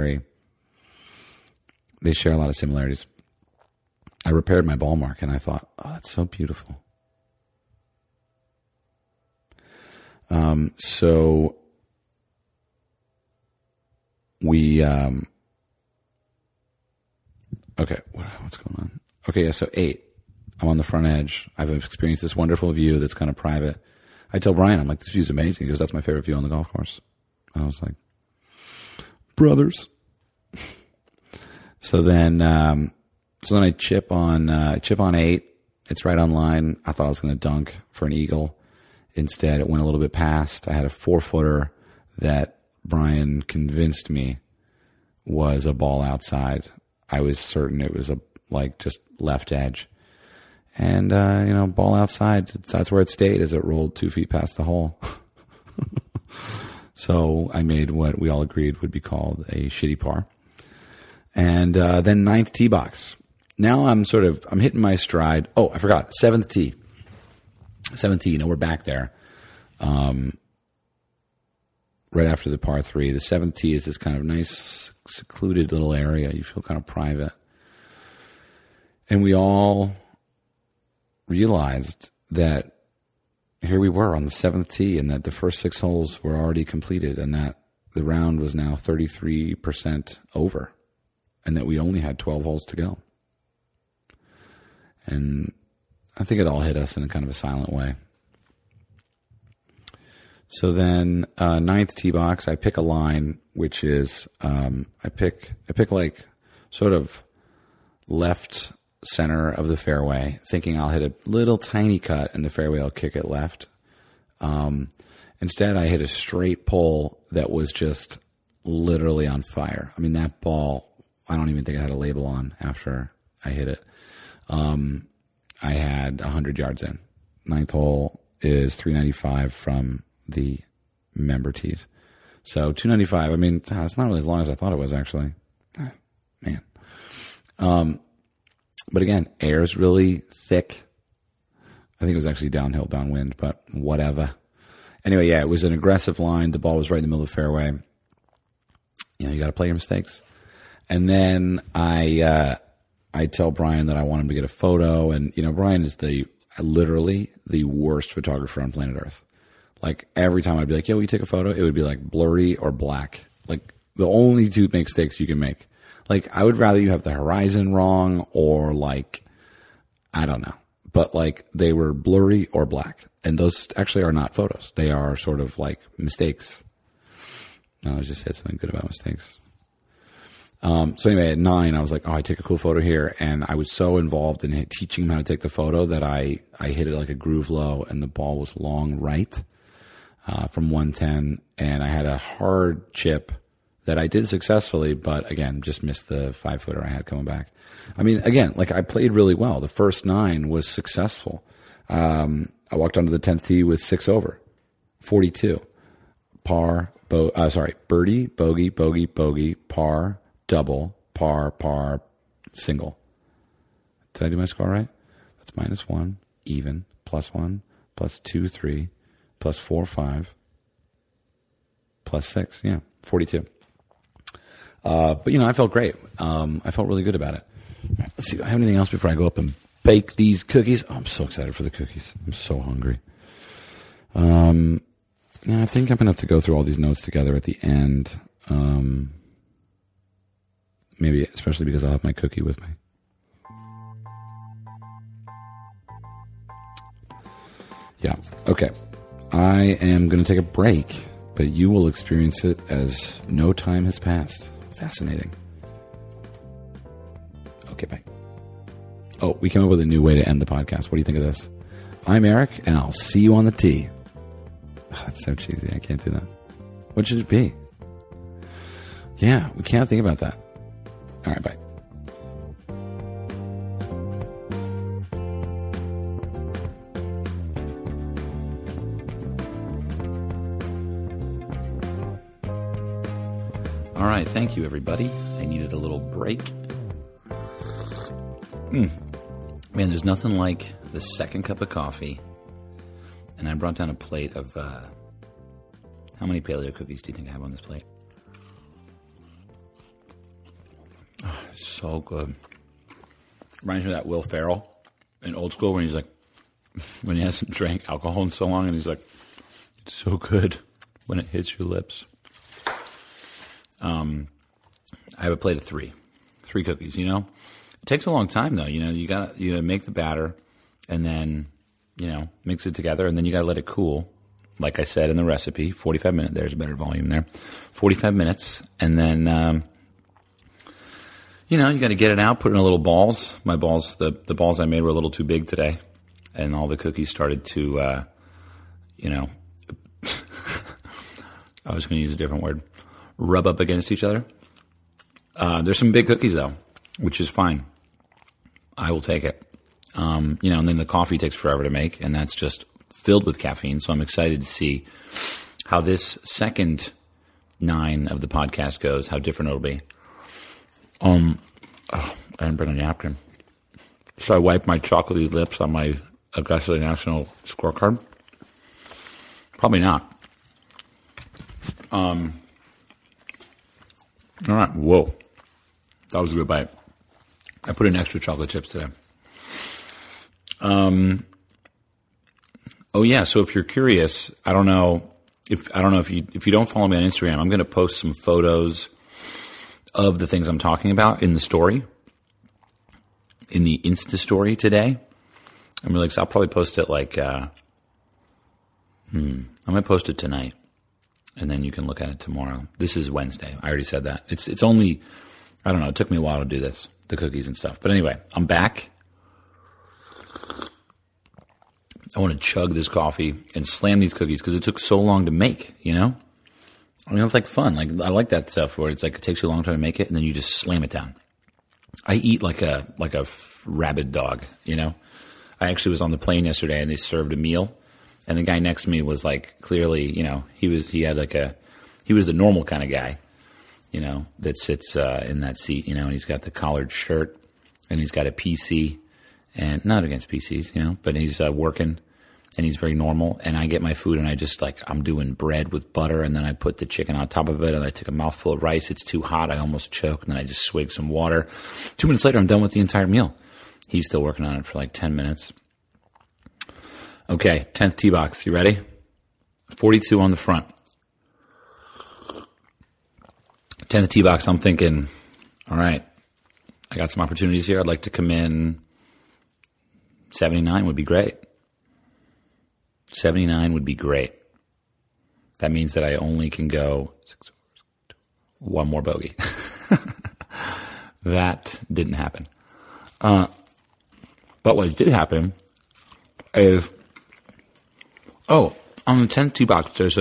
they share a lot of similarities. I repaired my ball mark, and I thought, oh, that's so beautiful. So we, okay, what's going on? Okay, yeah, so 8. I'm on the front edge. I've experienced this wonderful view that's kind of private. I tell Brian, I'm like, this view's amazing. He goes, that's my favorite view on the golf course. And I was like, brothers. So then I chip on 8. It's right on line. I thought I was going to dunk for an eagle. Instead, it went a little bit past. I had a 4-footer that Brian convinced me was a ball outside. I was certain it was just left edge. And, ball outside, that's where it stayed as it rolled 2 feet past the hole. So I made what we all agreed would be called a shitty par. And then 9th tee box. Now I'm hitting my stride. Oh, I forgot. 7th tee. 7th tee, we're back there. right after the par 3. The 7th tee is this kind of nice, secluded little area. You feel kind of private. And we all realized that here we were on the 7th tee and that the first 6 holes were already completed and that the round was now 33% over and that we only had 12 holes to go. And I think it all hit us in a kind of a silent way. So then, 9th tee box, I pick a line, which is, I pick like sort of left center of the fairway, thinking I'll hit a little tiny cut in the fairway, I'll kick it left. Instead, I hit a straight pull that was just literally on fire. I mean, that ball, I don't even think I had a label on after I hit it. I had 100 yards in. 9th hole is 395 from the member tees. So 295, I mean, it's not really as long as I thought it was, actually. Man. But again, air's really thick. I think it was actually downhill, downwind, but whatever. Anyway, yeah, it was an aggressive line. The ball was right in the middle of the fairway. You know, you got to play your mistakes. And then I tell Brian that I want him to get a photo. And, you know, Brian is literally the worst photographer on planet Earth. Like, every time I'd be like, yo, will you take a photo? It would be like blurry or black. Like, the only two mistakes you can make. Like, I would rather you have the horizon wrong or like, I don't know. But like, they were blurry or black. And those actually are not photos. They are sort of like mistakes. No, I just said something good about mistakes. So anyway, at 9, I was like, oh, I take a cool photo here. And I was so involved in teaching him how to take the photo that I hit it like a groove low and the ball was long right from 110. And I had a hard chip that I did successfully, but again, just missed the 5-footer I had coming back. I mean, again, like I played really well. The first 9 was successful. I walked onto the 10th tee with 6 over, 42. Birdie, bogey, bogey, bogey, par, double, par, single. Did I do my score right? That's -1, even, +1, +2, 3, +4, 5, +6. Yeah, 42. But, you know, I felt great. I felt really good about it. Let's see, do I have anything else before I go up and bake these cookies? Oh, I'm so excited for the cookies. I'm so hungry. Yeah, I think I'm going to have to go through all these notes together at the end. Maybe especially because I'll have my cookie with me. Yeah, okay. I am going to take a break, but you will experience it as no time has passed. Fascinating. Okay, bye. Oh, we came up with a new way to end the podcast. What do you think of this? I'm Eric, and I'll see you on the tee. Oh, that's so cheesy. I can't do that. What should it be? Yeah, we can't think about that. All right, bye. All right, thank you, everybody. I needed a little break. Man, there's nothing like the second cup of coffee. And I brought down a plate of, how many paleo cookies do you think I have on this plate? Oh, so good. Reminds me of that Will Ferrell in Old School when he's like, when he hasn't drank alcohol in so long and he's like, it's so good when it hits your lips. I have a plate of three cookies, you know. It takes a long time though, you know. You gotta make the batter and then, you know, mix it together and then you gotta let it cool. Like I said in the recipe, 45 minutes. There's a better volume there. 45 minutes, and then you know, you got to get it out, put it in little balls. My balls, the balls I made were a little too big today, and all the cookies started to, you know, I was going to use a different word, rub up against each other. There's some big cookies though, which is fine. I will take it. You know, and then the coffee takes forever to make, and that's just filled with caffeine. So I'm excited to see how this second 9 of the podcast goes, how different it'll be. I didn't bring a napkin. Should I wipe my chocolatey lips on my Augusta National scorecard? Probably not. All right. Whoa. That was a good bite. I put in extra chocolate chips today. Oh yeah. So if you're curious, I don't know if you don't follow me on Instagram, I'm going to post some photos of the things I'm talking about in the story, in the Insta story today. I'm really excited. I'll probably post it like, I might post it tonight, and then you can look at it tomorrow. This is Wednesday. I already said that. It's only, I don't know, it took me a while to do this, the cookies and stuff. But anyway, I'm back. I want to chug this coffee and slam these cookies because it took so long to make, you know? I mean, it's like fun. Like, I like that stuff where it's like it takes you a long time to make it, and then you just slam it down. I eat like a rabid dog, you know? I actually was on the plane yesterday, and they served a meal, and the guy next to me was like, clearly, you know, he was the normal kind of guy, you know, that sits in that seat, you know, and he's got the collared shirt, and he's got a PC, and not against PCs, you know, but he's working, and he's very normal, and I get my food, and I just like, I'm doing bread with butter, and then I put the chicken on top of it, and I take a mouthful of rice. It's too hot. I almost choke, and then I just swig some water. 2 minutes later, I'm done with the entire meal. He's still working on it for like 10 minutes. Okay, 10th tee box. You ready? 42 on the front. 10th tee box, I'm thinking, all right, I got some opportunities here. I'd like to come in 79 would be great. 79 would be great. That means that I only can go one more bogey. That didn't happen. But what did happen is, on the 10th tee box, there's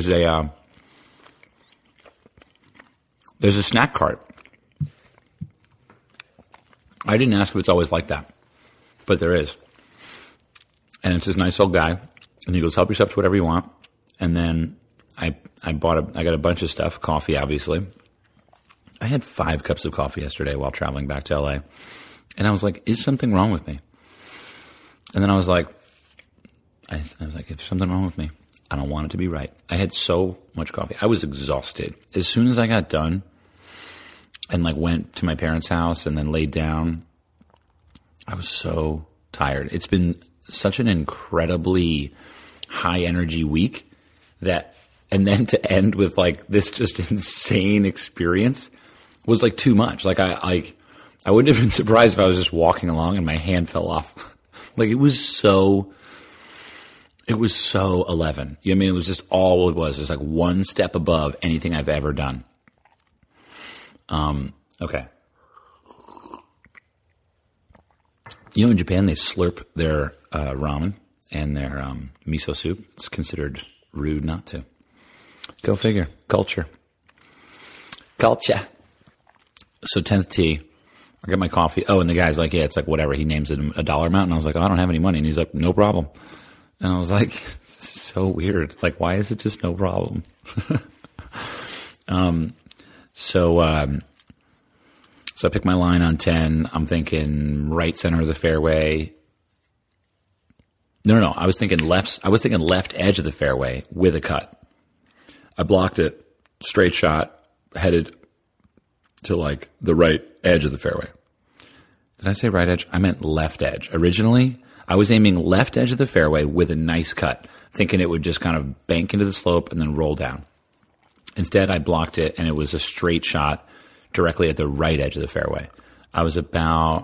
a snack cart. I didn't ask if it's always like that, but there is. And it's this nice old guy, and he goes, help yourself to whatever you want. And then I got a bunch of stuff, coffee, obviously. I had 5 cups of coffee yesterday while traveling back to LA. And I was like, is something wrong with me? And then I was like, if something wrong with me, I don't want it to be right. I had so much coffee. I was exhausted. As soon as I got done and like went to my parents' house and then laid down, I was so tired. It's been such an incredibly high energy week and then to end with like this just insane experience was like too much. Like I wouldn't have been surprised if I was just walking along and my hand fell off. Like it was so 11. You know what I mean? It was just all it was. It was like one step above anything I've ever done. Okay. You know, in Japan, they slurp their ramen and their miso soup. It's considered rude not to. Go figure. Culture. So 10th tee, I get my coffee. Oh, and the guy's like, yeah, it's like whatever. He names it a dollar amount. And I was like, oh, I don't have any money. And he's like, no problem. And I was like, so weird. Like, why is it just no problem? So I pick my line on 10. I'm thinking right center of the fairway. No. I was thinking left edge of the fairway with a cut. I blocked it, straight shot, headed to like the right edge of the fairway. Did I say right edge? I meant left edge. Originally, I was aiming left edge of the fairway with a nice cut, thinking it would just kind of bank into the slope and then roll down. Instead, I blocked it, and it was a straight shot directly at the right edge of the fairway. I was about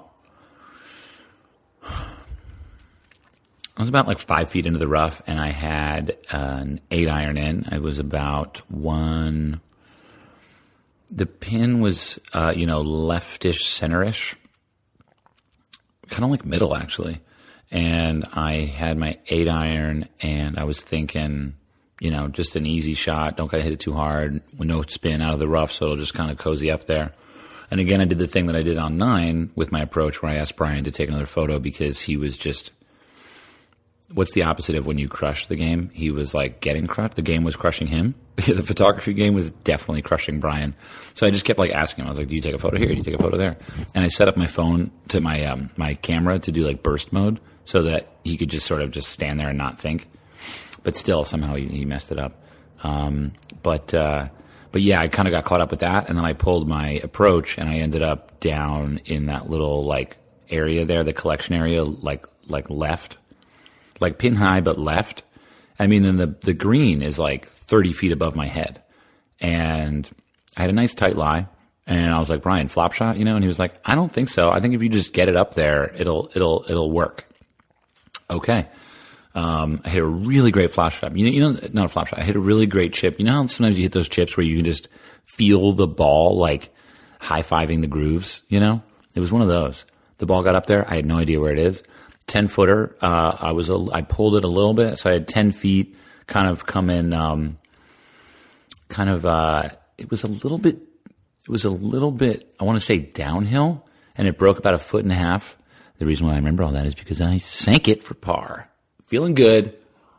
like 5 feet into the rough, and I had an 8-iron in. I was about one. The pin was, leftish, centerish, kind of like middle actually. And I had my 8-iron, and I was thinking, just an easy shot. Don't gotta hit it too hard. With no spin out of the rough, so it'll just kind of cozy up there. And again, I did the thing that I did on 9 with my approach, where I asked Brian to take another photo because he was just. What's the opposite of when you crush the game? He was like getting crushed. The game was crushing him. The photography game was definitely crushing Brian. So I just kept like asking him. I was like, do you take a photo here? Do you take a photo there? And I set up my phone to my my camera to do like burst mode so that he could just sort of just stand there and not think. But still, somehow he messed it up. But yeah, I kind of got caught up with that, and then I pulled my approach, and I ended up down in that little like area there, the collection area, like left, like pin high but left. I mean, and the green is like 30 feet above my head, and I had a nice tight lie, and I was like, Brian, flop shot, and he was like, I don't think so. I think if you just get it up there, it'll work. Okay. I hit a really great flop shot. Not a flop shot. I hit a really great chip. You know how sometimes you hit those chips where you can just feel the ball like high-fiving the grooves, It was one of those. The ball got up there. I had no idea where it is. 10-footer. I pulled it a little bit. So I had 10 feet kind of come in, it was a little bit, I want to say downhill, and it broke about 1.5 feet. The reason why I remember all that is because I sank it for par. Feeling good.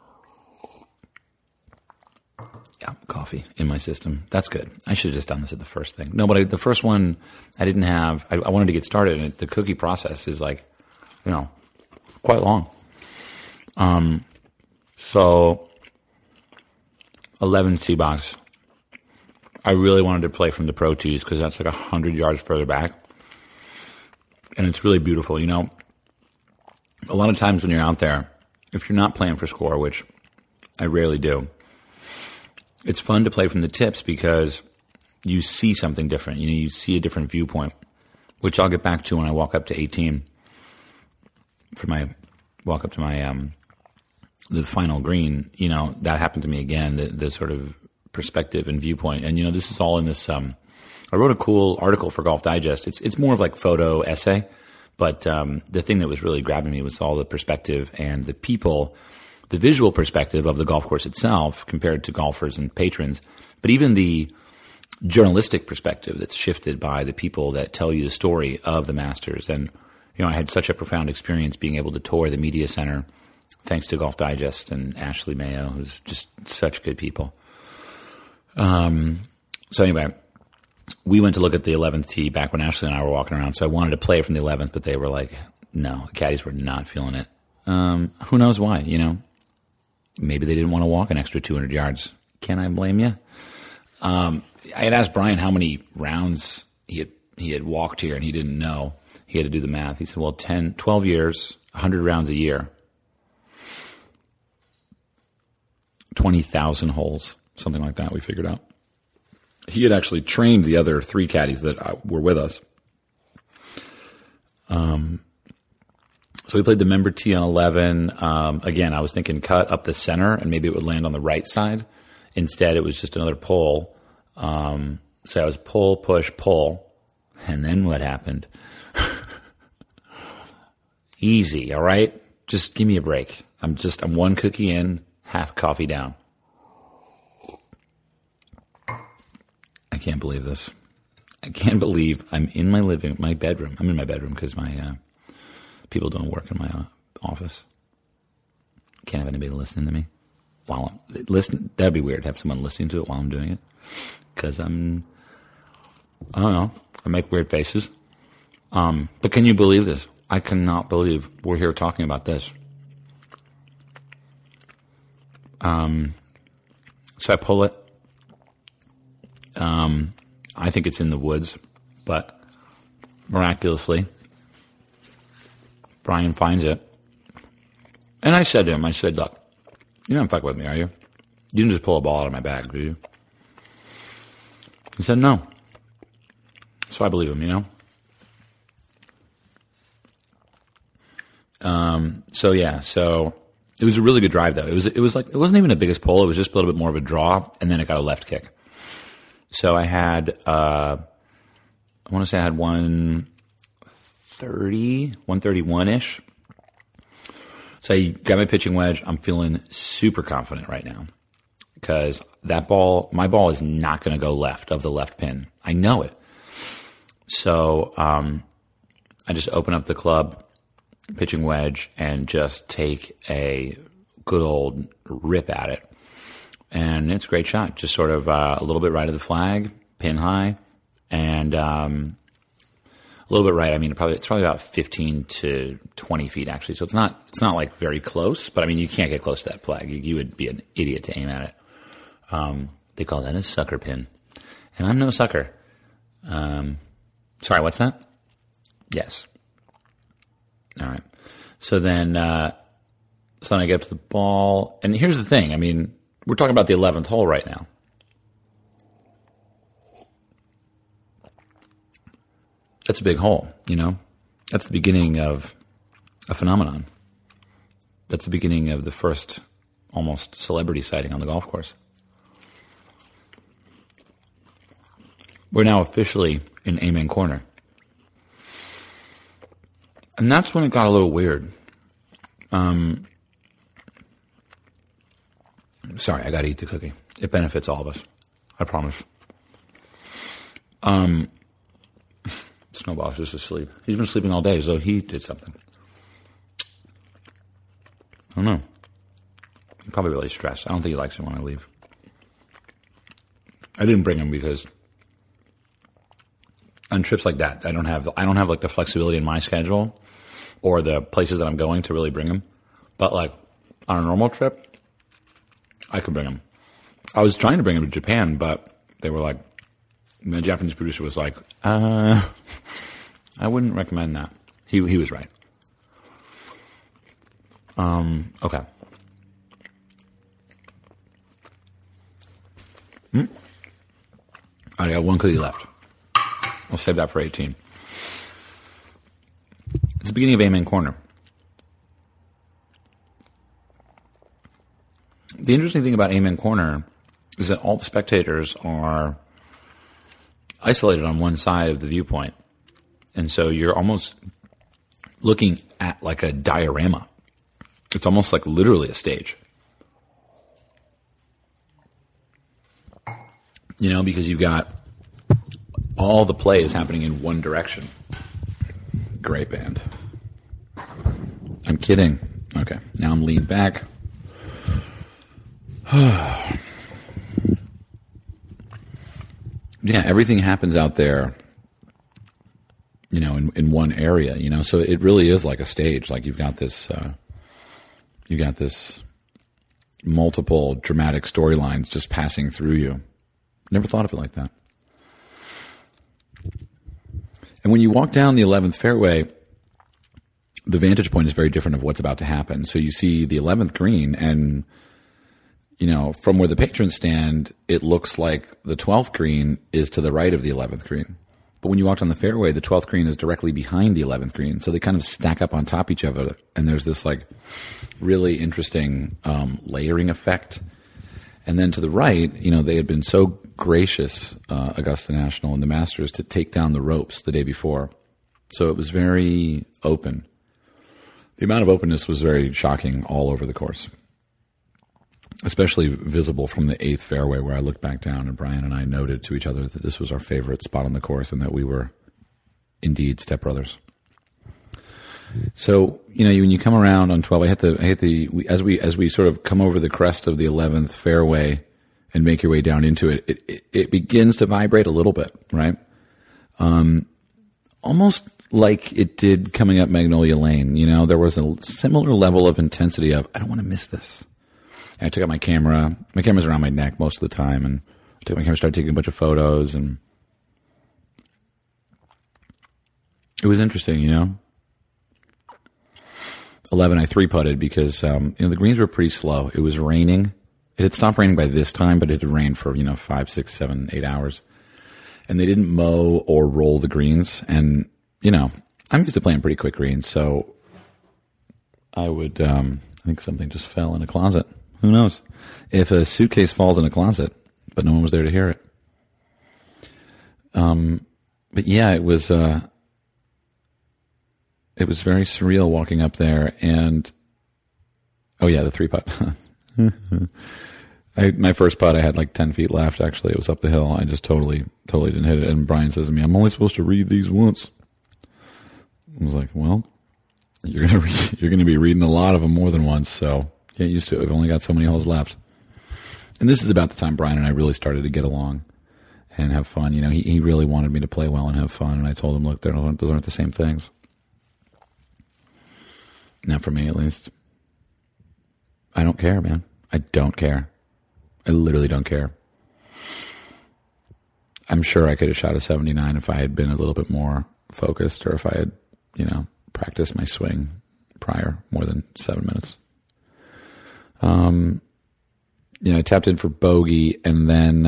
Yeah, coffee in my system. That's good. I should have just done this at the first thing. No, but the first one I didn't have. I wanted to get started, and the cookie process is like, quite long. So 11 tee box. I really wanted to play from the pro tees because that's like 100 yards further back, and it's really beautiful. A lot of times when you're out there, if you're not playing for score, which I rarely do, it's fun to play from the tips because you see something different. You see a different viewpoint, which I'll get back to when I walk up to 18 for my walk up to my the final green. That happened to me again. The sort of perspective and viewpoint, and this is all in this. I wrote a cool article for Golf Digest. It's more of like photo essay. But the thing that was really grabbing me was all the perspective and the people, the visual perspective of the golf course itself compared to golfers and patrons, but even the journalistic perspective that's shifted by the people that tell you the story of the Masters. And, I had such a profound experience being able to tour the media center thanks to Golf Digest and Ashley Mayo, who's just such good people. So anyway, we went to look at the 11th tee back when Ashley and I were walking around. So I wanted to play from the 11th, but they were like, no, the caddies were not feeling it. Who knows why, Maybe they didn't want to walk an extra 200 yards. Can I blame you? I had asked Brian how many rounds he had walked here, and he didn't know. He had to do the math. He said, well, 12 years, 100 rounds a year, 20,000 holes, something like that we figured out. He had actually trained the other 3 caddies that were with us. So we played the member tee on 11. Again, I was thinking cut up the center and maybe it would land on the right side. Instead, it was just another pull. So I was pull, push, pull. And then what happened? Easy, all right? Just give me a break. I'm 1 cookie in, half coffee down. I can't believe this. I can't believe I'm in my bedroom. I'm in my bedroom because my people don't work in my office. Can't have anybody listening to me while I'm listening. That'd be weird. Have someone listening to it while I'm doing it because I don't know. I make weird faces. But can you believe this? I cannot believe we're here talking about this. So I pull it. I think it's in the woods, but miraculously, Brian finds it. And I said to him, look, you're not fucking with me, are you? You didn't just pull a ball out of my bag, do you? He said, no. So I believe him, So it was a really good drive though. It wasn't even the biggest pull. It was just a little bit more of a draw, and then it got a left kick. So I had, I want to say I had 131-ish. So I got my pitching wedge. I'm feeling super confident right now because my ball is not going to go left of the left pin. I know it. So, I just open up the club, pitching wedge, and just take a good old rip at it. And it's a great shot. Just sort of a little bit right of the flag, pin high, and a little bit right. I mean, it's probably about 15 to 20 feet actually. So it's not like very close, but I mean, you can't get close to that flag. You would be an idiot to aim at it. They call that a sucker pin. And I'm no sucker. Sorry, what's that? Yes. All right. So then I get up to the ball. And here's the thing. I mean, we're talking about the 11th hole right now. That's a big hole, you know? That's the beginning of a phenomenon. That's the beginning of the first almost celebrity sighting on the golf course. We're now officially in Amen Corner. And that's when it got a little weird. Sorry, I got to eat the cookie. It benefits all of us. I promise. Snowball's just asleep. He's been sleeping all day as though he did something. I don't know. He's probably really stressed. I don't think he likes it when I leave. I didn't bring him because on trips like that, I don't have like the flexibility in my schedule or the places that I'm going to really bring him. But like on a normal trip, I could bring him. I was trying to bring him to Japan, but they were like, the Japanese producer was like, I wouldn't recommend that. He was right. Okay. I got one cookie left. I'll save that for 18. It's the beginning of Amen Corner. The interesting thing about Amen Corner is that all the spectators are isolated on one side of the viewpoint. And so you're almost looking at like a diorama. It's almost like literally a stage. You know, because you've got all the play is happening in one direction. Great band. I'm kidding. Okay, now I'm leaned back. Yeah, everything happens out there, you know, in one area, you know, so it really is like a stage. Like you've got this multiple dramatic storylines just passing through you. Never thought of it like that. And when you walk down the 11th fairway, the vantage point is very different of what's about to happen. So you see the 11th green, and, you know, from where the patrons stand, it looks like the 12th green is to the right of the 11th green. But when you walk down the fairway, the 12th green is directly behind the 11th green. So they kind of stack up on top of each other. And there's this like really interesting layering effect. And then to the right, you know, they had been so gracious, Augusta National and the Masters, to take down the ropes the day before. So it was very open. The amount of openness was very shocking all over the course, especially visible from the 8th fairway, where I looked back down and Brian and I noted to each other that this was our favorite spot on the course and that we were indeed stepbrothers. So, you know, when you come around on 12, as we sort of come over the crest of the 11th fairway and make your way down into it, it begins to vibrate a little bit, right? Almost like it did coming up Magnolia Lane. You know, there was a similar level of intensity of, I don't want to miss this. And I took out my camera. My camera's around my neck most of the time, and I took my camera, started taking a bunch of photos, and it was interesting, you know. 11, I 3-putted because, you know, the greens were pretty slow. It was raining. It had stopped raining by this time, but it had rained for, 5, 6, 7, 8 hours. And they didn't mow or roll the greens. And, I'm used to playing pretty quick greens, so I would, I think something just fell in a closet. Who knows? If a suitcase falls in a closet, but no one was there to hear it. But yeah, it was very surreal walking up there, and the 3-putt. My first putt, I had like 10 feet left. Actually, it was up the hill. I just totally didn't hit it. And Brian says to me, "I'm only supposed to read these once." I was like, "Well, you're gonna be reading a lot of them more than once, so get used to it. We've only got so many holes left." And this is about the time Brian and I really started to get along and have fun. He really wanted me to play well and have fun, and I told him, "Look, those aren't the same things." Not for me, at least. I don't care, man. I don't care. I literally don't care. I'm sure I could have shot a 79 if I had been a little bit more focused, or if I had, practiced my swing prior more than 7 minutes. I tapped in for bogey, and then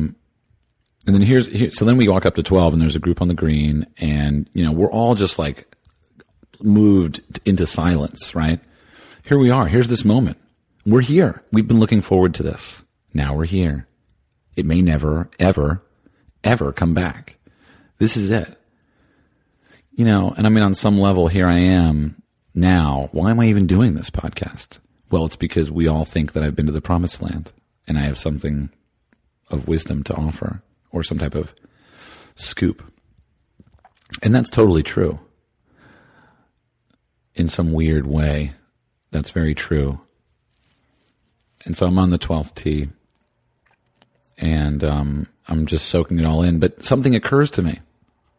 so then we walk up to 12, and there's a group on the green, and we're all just like moved into silence, right? Here we are. Here's this moment. We're here. We've been looking forward to this. Now we're here. It may never, ever, ever come back. This is it. And I mean, on some level, here I am now. Why am I even doing this podcast? Well, it's because we all think that I've been to the promised land and I have something of wisdom to offer, or some type of scoop. And that's totally true. In some weird way, that's very true. And so I'm on the 12th tee, and I'm just soaking it all in. But something occurs to me.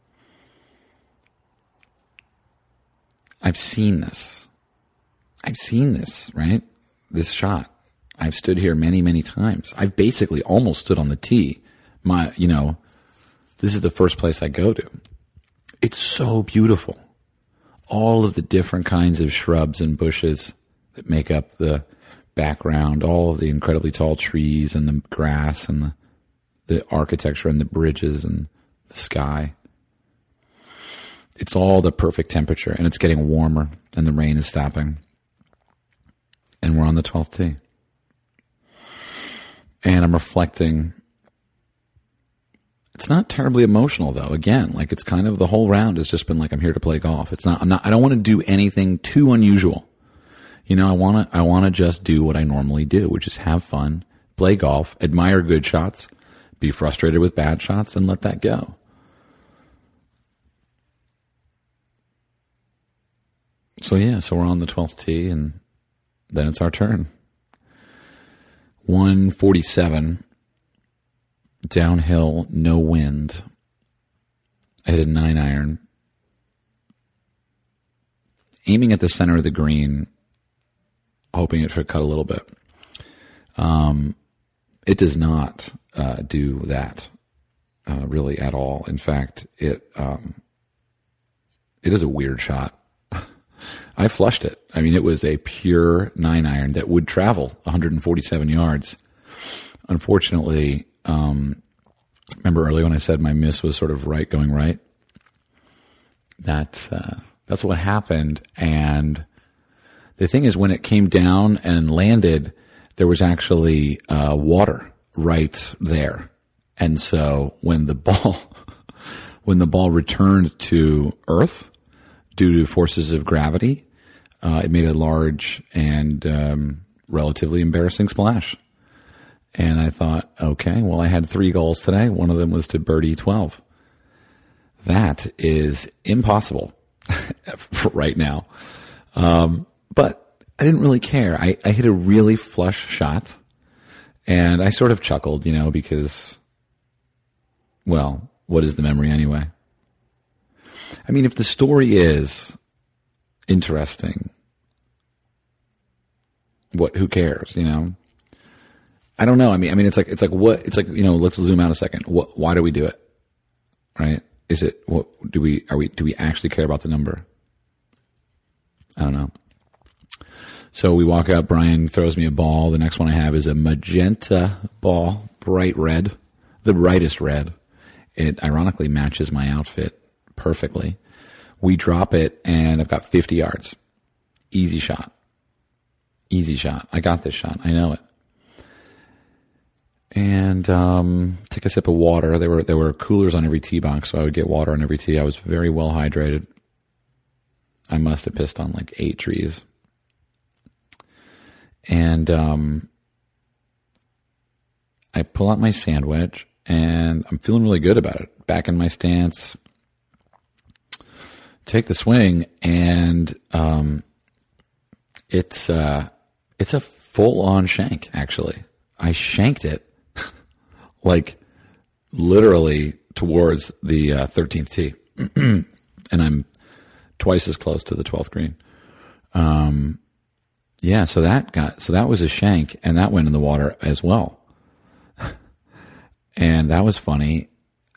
I've seen this, right? This shot. I've stood here many, many times. I've basically almost stood on the tee. This is the first place I go to. It's so beautiful. All of the different kinds of shrubs and bushes that make up the background, all of the incredibly tall trees and the grass and the architecture and the bridges and the sky. It's all the perfect temperature, and it's getting warmer, and the rain is stopping. And we're on the 12th tee. And I'm reflecting. It's not terribly emotional, though. Again, like, it's kind of, the whole round has just been like, I'm here to play golf. I don't want to do anything too unusual. I want to just do what I normally do, which is have fun, play golf, admire good shots, be frustrated with bad shots, and let that go. So we're on the 12th tee, and then it's our turn. 147, downhill, no wind. I hit a 9-iron. Aiming at the center of the green, hoping it should cut a little bit. It does not do that really at all. In fact, it is a weird shot. I flushed it. I mean, it was a pure 9-iron that would travel 147 yards. Unfortunately, remember earlier when I said my miss was sort of going right? That's what happened. And the thing is, when it came down and landed, there was actually water right there. And so when the ball returned to earth due to forces of gravity, it made a large and relatively embarrassing splash. And I thought, okay, well, I had 3 goals today. One of them was to birdie 12. That is impossible for right now. But I didn't really care. I hit a really flush shot, and I sort of chuckled, because, well, what is the memory anyway? I mean, if the story is interesting, who cares, I don't know. I mean, it's like, let's zoom out a second. Why do we do it? Right? Is it, do we actually care about the number? I don't know. So we walk out, Brian throws me a ball. The next one I have is a magenta ball, bright red, the brightest red. It ironically matches my outfit perfectly. We drop it, and I've got 50 yards. Easy shot. I got this shot. I know it. And take a sip of water. There were coolers on every tee box, so I would get water on every tee. I was very well hydrated. I must have pissed on like 8 trees. And I pull out my sandwich, and I'm feeling really good about it. Back in my stance. Take the swing, and it's a full-on shank, actually. I shanked it like literally towards the 13th tee. And I'm twice as close to the 12th green. So that was a shank, and that went in the water as well. And that was funny.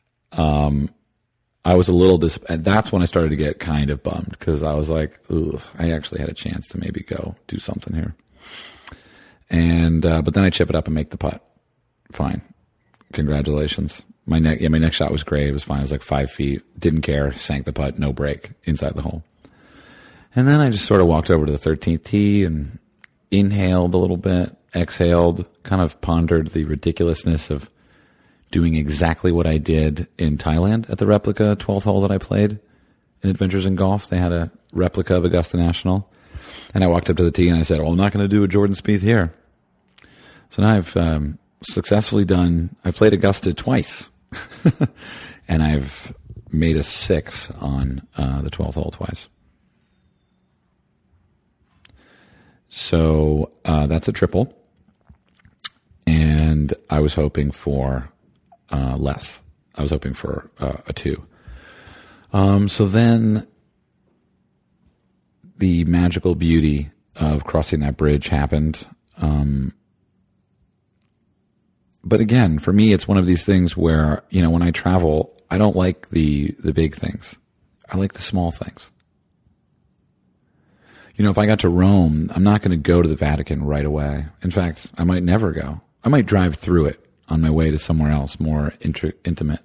I was a little that's when I started to get kind of bummed, because I was like, ooh, I actually had a chance to maybe go do something here. And but then I chip it up and make the putt. Fine. Congratulations. My next shot was great. It was fine. It was like 5 feet. Didn't care. Sank the putt. No break inside the hole. And then I just sort of walked over to the 13th tee and inhaled a little bit, exhaled, kind of pondered the ridiculousness of doing exactly what I did in Thailand at the replica 12th hole that I played in Adventures in Golf. They had a replica of Augusta National. And I walked up to the tee and I said, well, I'm not going to do a Jordan Spieth here. So now I've successfully I've played Augusta twice. And I've made a 6 on the 12th hole twice. So that's a triple. And I was hoping for less. I was hoping for a 2. So then the magical beauty of crossing that bridge happened. But again, for me, it's one of these things where, when I travel, I don't like the big things. I like the small things. If I got to Rome, I'm not going to go to the Vatican right away. In fact, I might never go. I might drive through it on my way to somewhere else more intimate.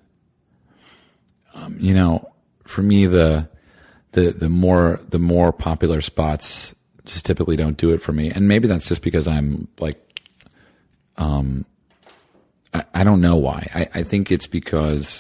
For me, the more popular spots just typically don't do it for me. And maybe that's just because I'm like, I don't know why. I think it's because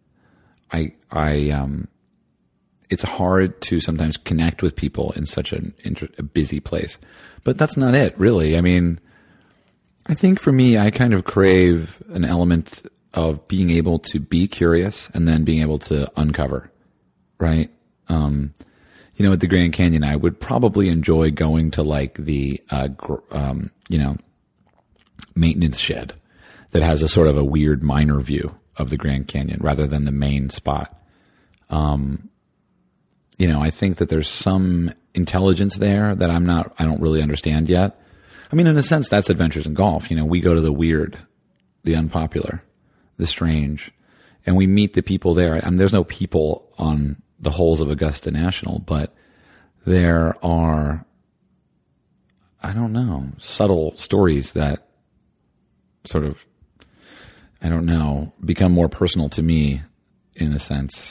it's hard to sometimes connect with people in such a busy place. But that's not it, really. I mean, I think for me, I kind of crave an element of being able to be curious and then being able to uncover, right? At the Grand Canyon, I would probably enjoy going to like the, maintenance shed that has a sort of a weird minor view of the Grand Canyon rather than the main spot. I think that there's some intelligence there that I don't really understand yet. I mean, in a sense, that's Adventures in Golf. We go to the weird, the unpopular, the strange, and we meet the people there. I mean, there's no people on the holes of Augusta National, but there are, I don't know, subtle stories that sort of, I don't know, become more personal to me in a sense.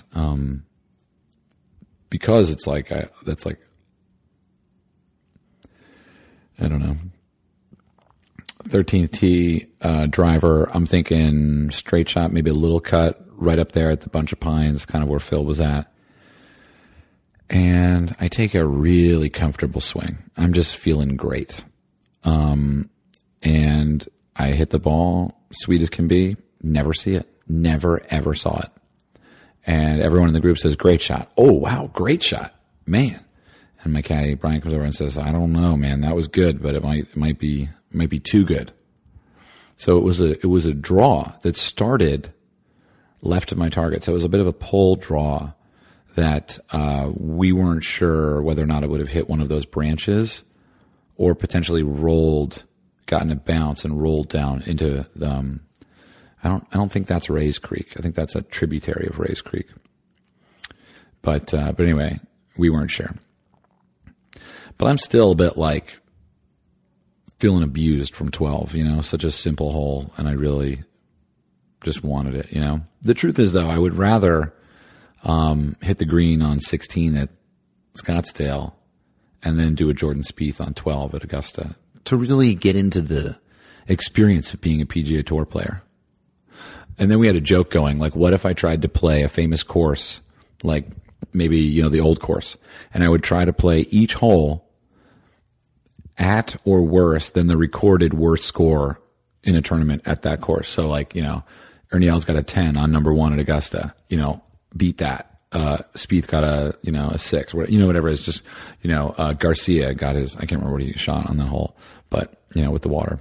Because it's like, that's like, I don't know. 13th tee driver, I'm thinking straight shot, maybe a little cut right up there at the bunch of pines, kind of where Phil was at. And I take a really comfortable swing. I'm just feeling great. And I hit the ball, sweet as can be, never see it, never ever saw it. And everyone in the group says, great shot. Oh, wow, great shot, man. And my caddy, Brian, comes over and says, I don't know, man, that was good, but it might be too good. So it was a draw that started left of my target. So it was a bit of a pull draw that we weren't sure whether or not it would have hit one of those branches or potentially gotten a bounce and rolled down into the, I don't think that's Rays Creek. I think that's a tributary of Rays Creek. But anyway, we weren't sure. But I'm still a bit like feeling abused from 12, such a simple hole, and I really just wanted it, The truth is, though, I would rather hit the green on 16 at Scottsdale and then do a Jordan Spieth on 12 at Augusta to really get into the experience of being a PGA Tour player. And then we had a joke going, like, what if I tried to play a famous course, like maybe, the old course, and I would try to play each hole at or worse than the recorded worst score in a tournament at that course. So like, Ernie Els got a 10 on number 1 at Augusta, beat that. Spieth got a 6, whatever it is. Just, Garcia got his, I can't remember what he shot on that hole, but, with the water.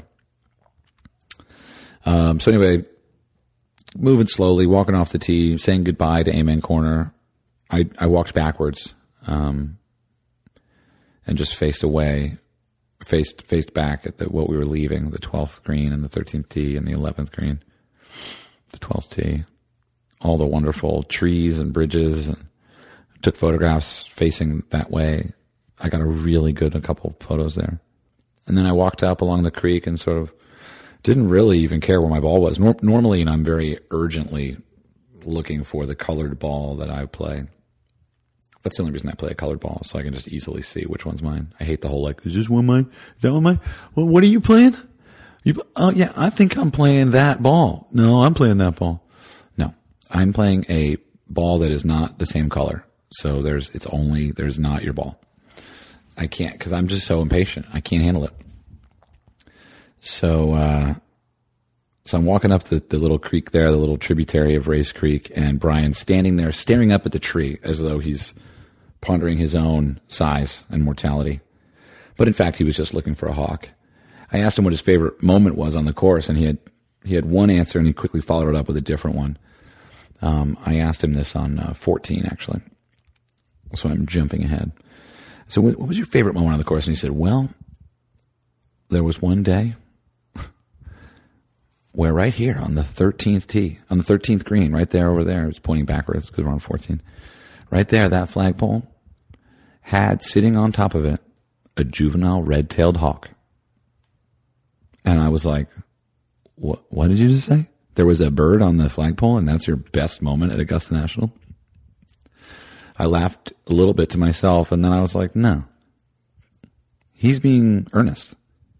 So anyway, moving slowly, walking off the tee, saying goodbye to Amen Corner. I walked backwards, and just faced back at what we were leaving, the 12th green and the 13th tee and the 11th green. the 12th tee, all the wonderful trees and bridges, and took photographs facing that way. I got a couple photos there. And then I walked up along the creek and sort of didn't really even care where my ball was. Normally, I'm very urgently looking for the colored ball that I play. That's the only reason I play a colored ball, so I can just easily see which one's mine. I hate the whole, like, is this one mine? Is that one mine? Well, what are you playing? Oh, yeah, I think I'm playing that ball. No, I'm playing that ball. No, I'm playing a ball that is not the same color. So there's not your ball. I can't, because I'm just so impatient. I can't handle it. So I'm walking up the little creek there, the little tributary of Race Creek, and Brian's standing there staring up at the tree as though he's pondering his own size and mortality. But in fact, he was just looking for a hawk. I asked him what his favorite moment was on the course, and he had one answer, and he quickly followed it up with a different one. I asked him this on 14, actually. So I'm jumping ahead. So what was your favorite moment on the course? And he said, well, there was one day where right here on the 13th tee, on the 13th green, right there over there, it's pointing backwards because we're on 14. Right there, that flagpole had sitting on top of it a juvenile red-tailed hawk. And I was like, what did you just say? There was a bird on the flagpole and that's your best moment at Augusta National? I laughed a little bit to myself and then I was like, no, he's being earnest.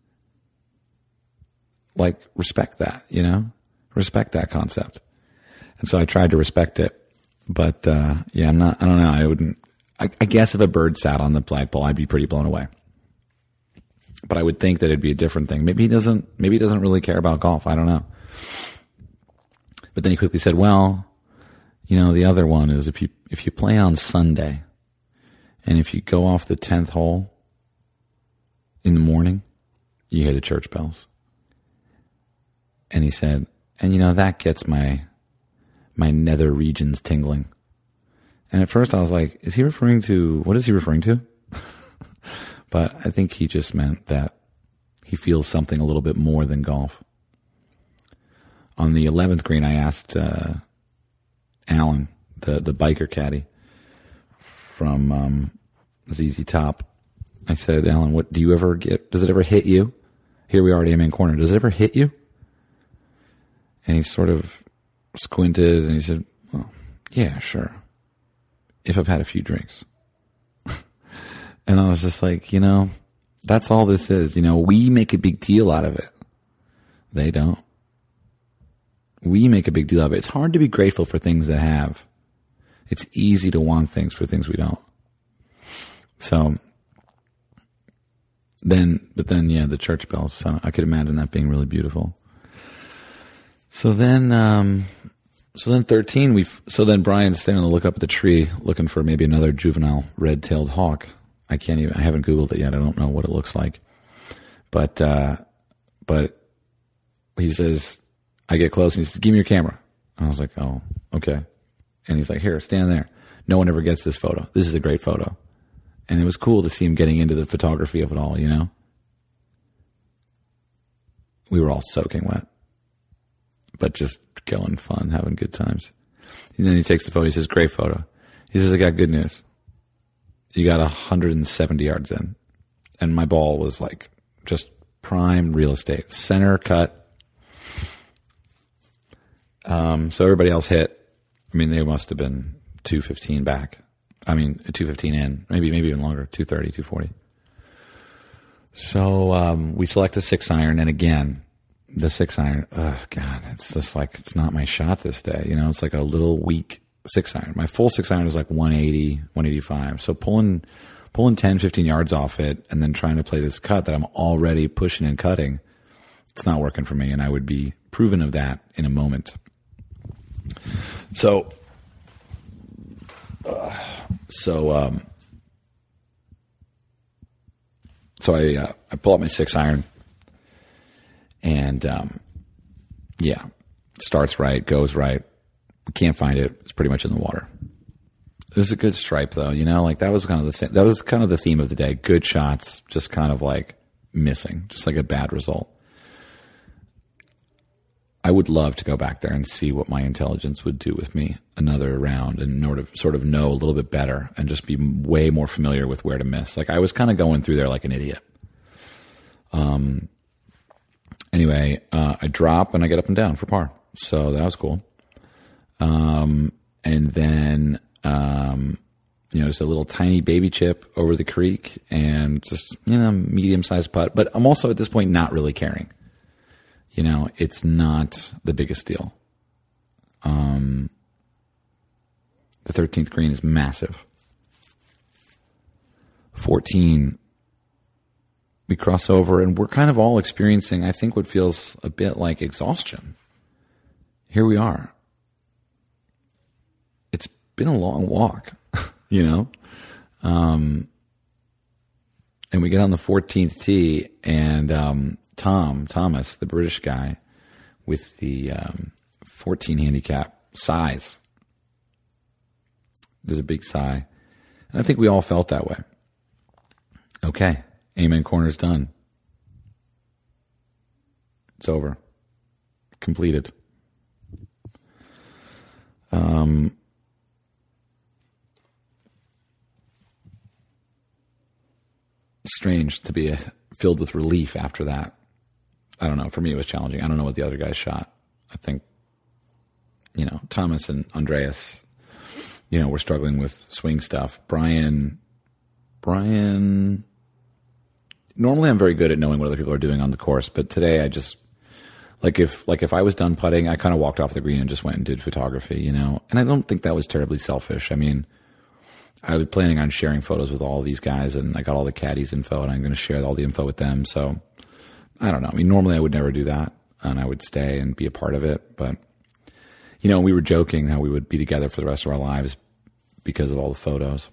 Like, respect that, respect that concept. And so I tried to respect it, but, yeah, I don't know. I guess if a bird sat on the flagpole, I'd be pretty blown away. But I would think that it'd be a different thing. Maybe he doesn't really care about golf. I don't know. But then he quickly said, well, the other one is if you play on Sunday and if you go off the 10th hole in the morning, you hear the church bells. And he said, and that gets my nether regions tingling. And at first I was like, what is he referring to? But I think he just meant that he feels something a little bit more than golf. On the 11th green, I asked Alan, the biker caddy from ZZ Top, I said, Alan, does it ever hit you? Here we are at Amen Corner. Does it ever hit you? And he sort of squinted and he said, well, yeah, sure. If I've had a few drinks. And I was just like, that's all this is. We make a big deal out of it. They don't. We make a big deal out of it. It's hard to be grateful for things that have. It's easy to want things for things we don't. So then, yeah, the church bells. So I could imagine that being really beautiful. So then 13, then Brian's standing on the look up at the tree looking for maybe another juvenile red-tailed hawk. I haven't Googled it yet. I don't know what it looks like. But he says, I get close and he says, give me your camera. And I was like, oh, okay. And he's like, here, stand there. No one ever gets this photo. This is a great photo. And it was cool to see him getting into the photography of it all, We were all soaking wet, but just going fun, having good times. And then he takes the photo. He says, great photo. He says, I got good news. You got 170 yards in. And my ball was like just prime real estate. Center cut. So everybody else hit. They must have been 215 back. 215 in. Maybe even longer. 230, 240. So we select a 6-iron. And again, the 6-iron, oh, God, it's just like, it's not my shot this day. It's like a little weak 6-iron. My full 6-iron is like 180, 185. So pulling 10, 15 yards off it and then trying to play this cut that I'm already pushing and cutting, it's not working for me. And I would be proven of that in a moment. So I pull out my 6-iron and, yeah, starts right, goes right. We can't find it. It's pretty much in the water. It was a good stripe though, that was kind of the theme of the day. Good shots, just kind of like missing, just like a bad result. I would love to go back there and see what my intelligence would do with me another round and sort of know a little bit better and just be way more familiar with where to miss. Like I was kind of going through there like an idiot. Anyway, I drop and I get up and down for par. So that was cool. And then, just a little tiny baby chip over the creek and just, medium-sized putt. But I'm also at this point not really caring. It's not the biggest deal. The 13th green is massive. 14, we cross over and we're kind of all experiencing, I think, what feels a bit like exhaustion. Here we are. It's been a long walk, and we get on the 14th tee and Thomas, the British guy with the 14 handicap, sighs. There's a big sigh. And I think we all felt that way. Okay, Amen Corner's done. It's over. Completed. Strange to be filled with relief after that. I don't know. For me, it was challenging. I don't know what the other guys shot. I think, Thomas and Andreas, were struggling with swing stuff. Brian, normally I'm very good at knowing what other people are doing on the course, but today I just, if I was done putting, I kind of walked off the green and just went and did photography, and I don't think that was terribly selfish. I mean, I was planning on sharing photos with all these guys, and I got all the caddies info, and I'm going to share all the info with them, so I don't know. I mean, normally I would never do that, and I would stay and be a part of it. But, we were joking how we would be together for the rest of our lives because of all the photos.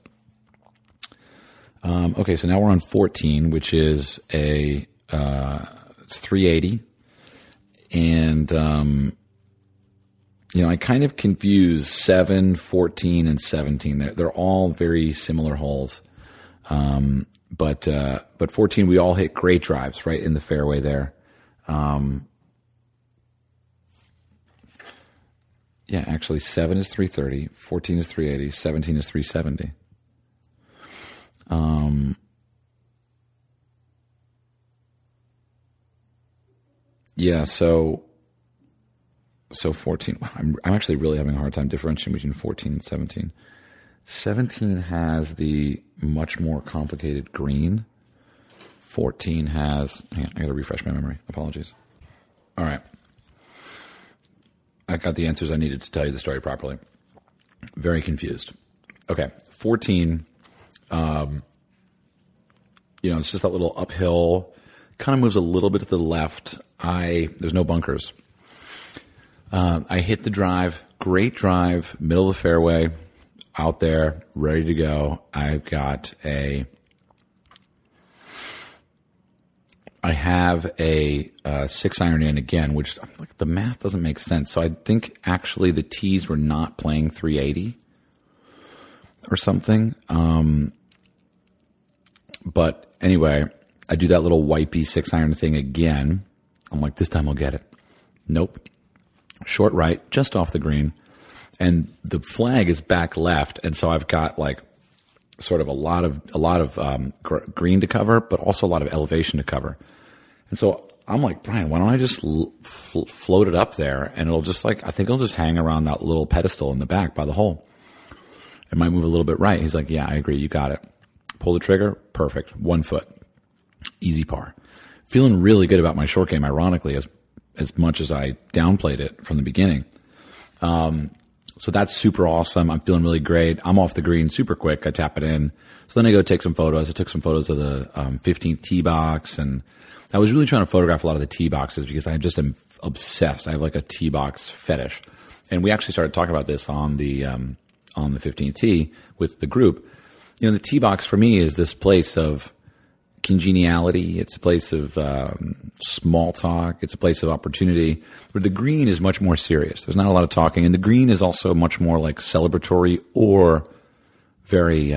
Okay, so now we're on 14, which is it's 380. And, I kind of confuse 7, 14, and 17. They're all very similar holes. But 14, we all hit great drives right in the fairway there. Actually 7 is 330, 14 is 380, 17 is 370. So 14, I'm actually really having a hard time differentiating between 14 and 17. 17 has the much more complicated green. 14 has, I got to refresh my memory. Apologies. All right. I got the answers I needed to tell you the story properly. Very confused. Okay. 14, it's just that little uphill, kind of moves a little bit to the left. There's no bunkers. I hit the drive, great drive, middle of the fairway, out there, ready to go. I have a 6-iron in again, which the math doesn't make sense. So I think actually the tees were not playing 380 or something. But anyway, I do that little wipey 6-iron thing again. I'm like, this time I'll get it. Nope. Short right, just off the green. And the flag is back left. And so I've got sort of a lot of green to cover, but also a lot of elevation to cover. And so I'm like, Brian, why don't I just float it up there, and it'll just I think it'll just hang around that little pedestal in the back by the hole. It might move a little bit right. He's like, yeah, I agree. You got it. Pull the trigger. Perfect. 1 foot. Easy par. Feeling really good about my short game, ironically, as much as I downplayed it from the beginning. So that's super awesome. I'm feeling really great. I'm off the green super quick. I tap it in. So then I go take some photos. I took some photos of the 15th tee box, and I was really trying to photograph a lot of the tee boxes because I just am obsessed. I have a tee box fetish. And we actually started talking about this on the 15th tee with the group. The tee box for me is this place of congeniality. It's a place of small talk. It's a place of opportunity. Where the green is much more serious. There's not a lot of talking, and the green is also much more celebratory or very,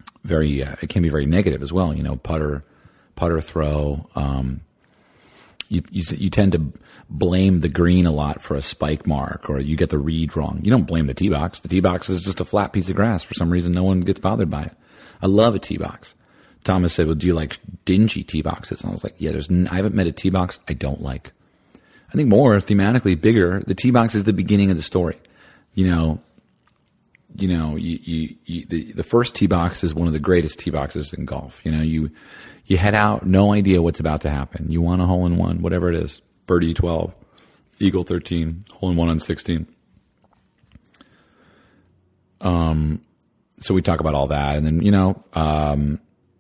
very. It can be very negative as well. Putter throw. you tend to blame the green a lot for a spike mark, or you get the read wrong. You don't blame the tee box. The tee box is just a flat piece of grass. For some reason, no one gets bothered by it. I love a tee box. Thomas said, well, do you like dingy tee boxes? And I was like, yeah, I haven't met a tee box I don't like. I think more thematically bigger, the tee box is the beginning of the story. The first tee box is one of the greatest tee boxes in golf. You head out, no idea what's about to happen. You want a hole in one, whatever it is, birdie 12, eagle 13, hole in one on 16. So we talk about all that, and then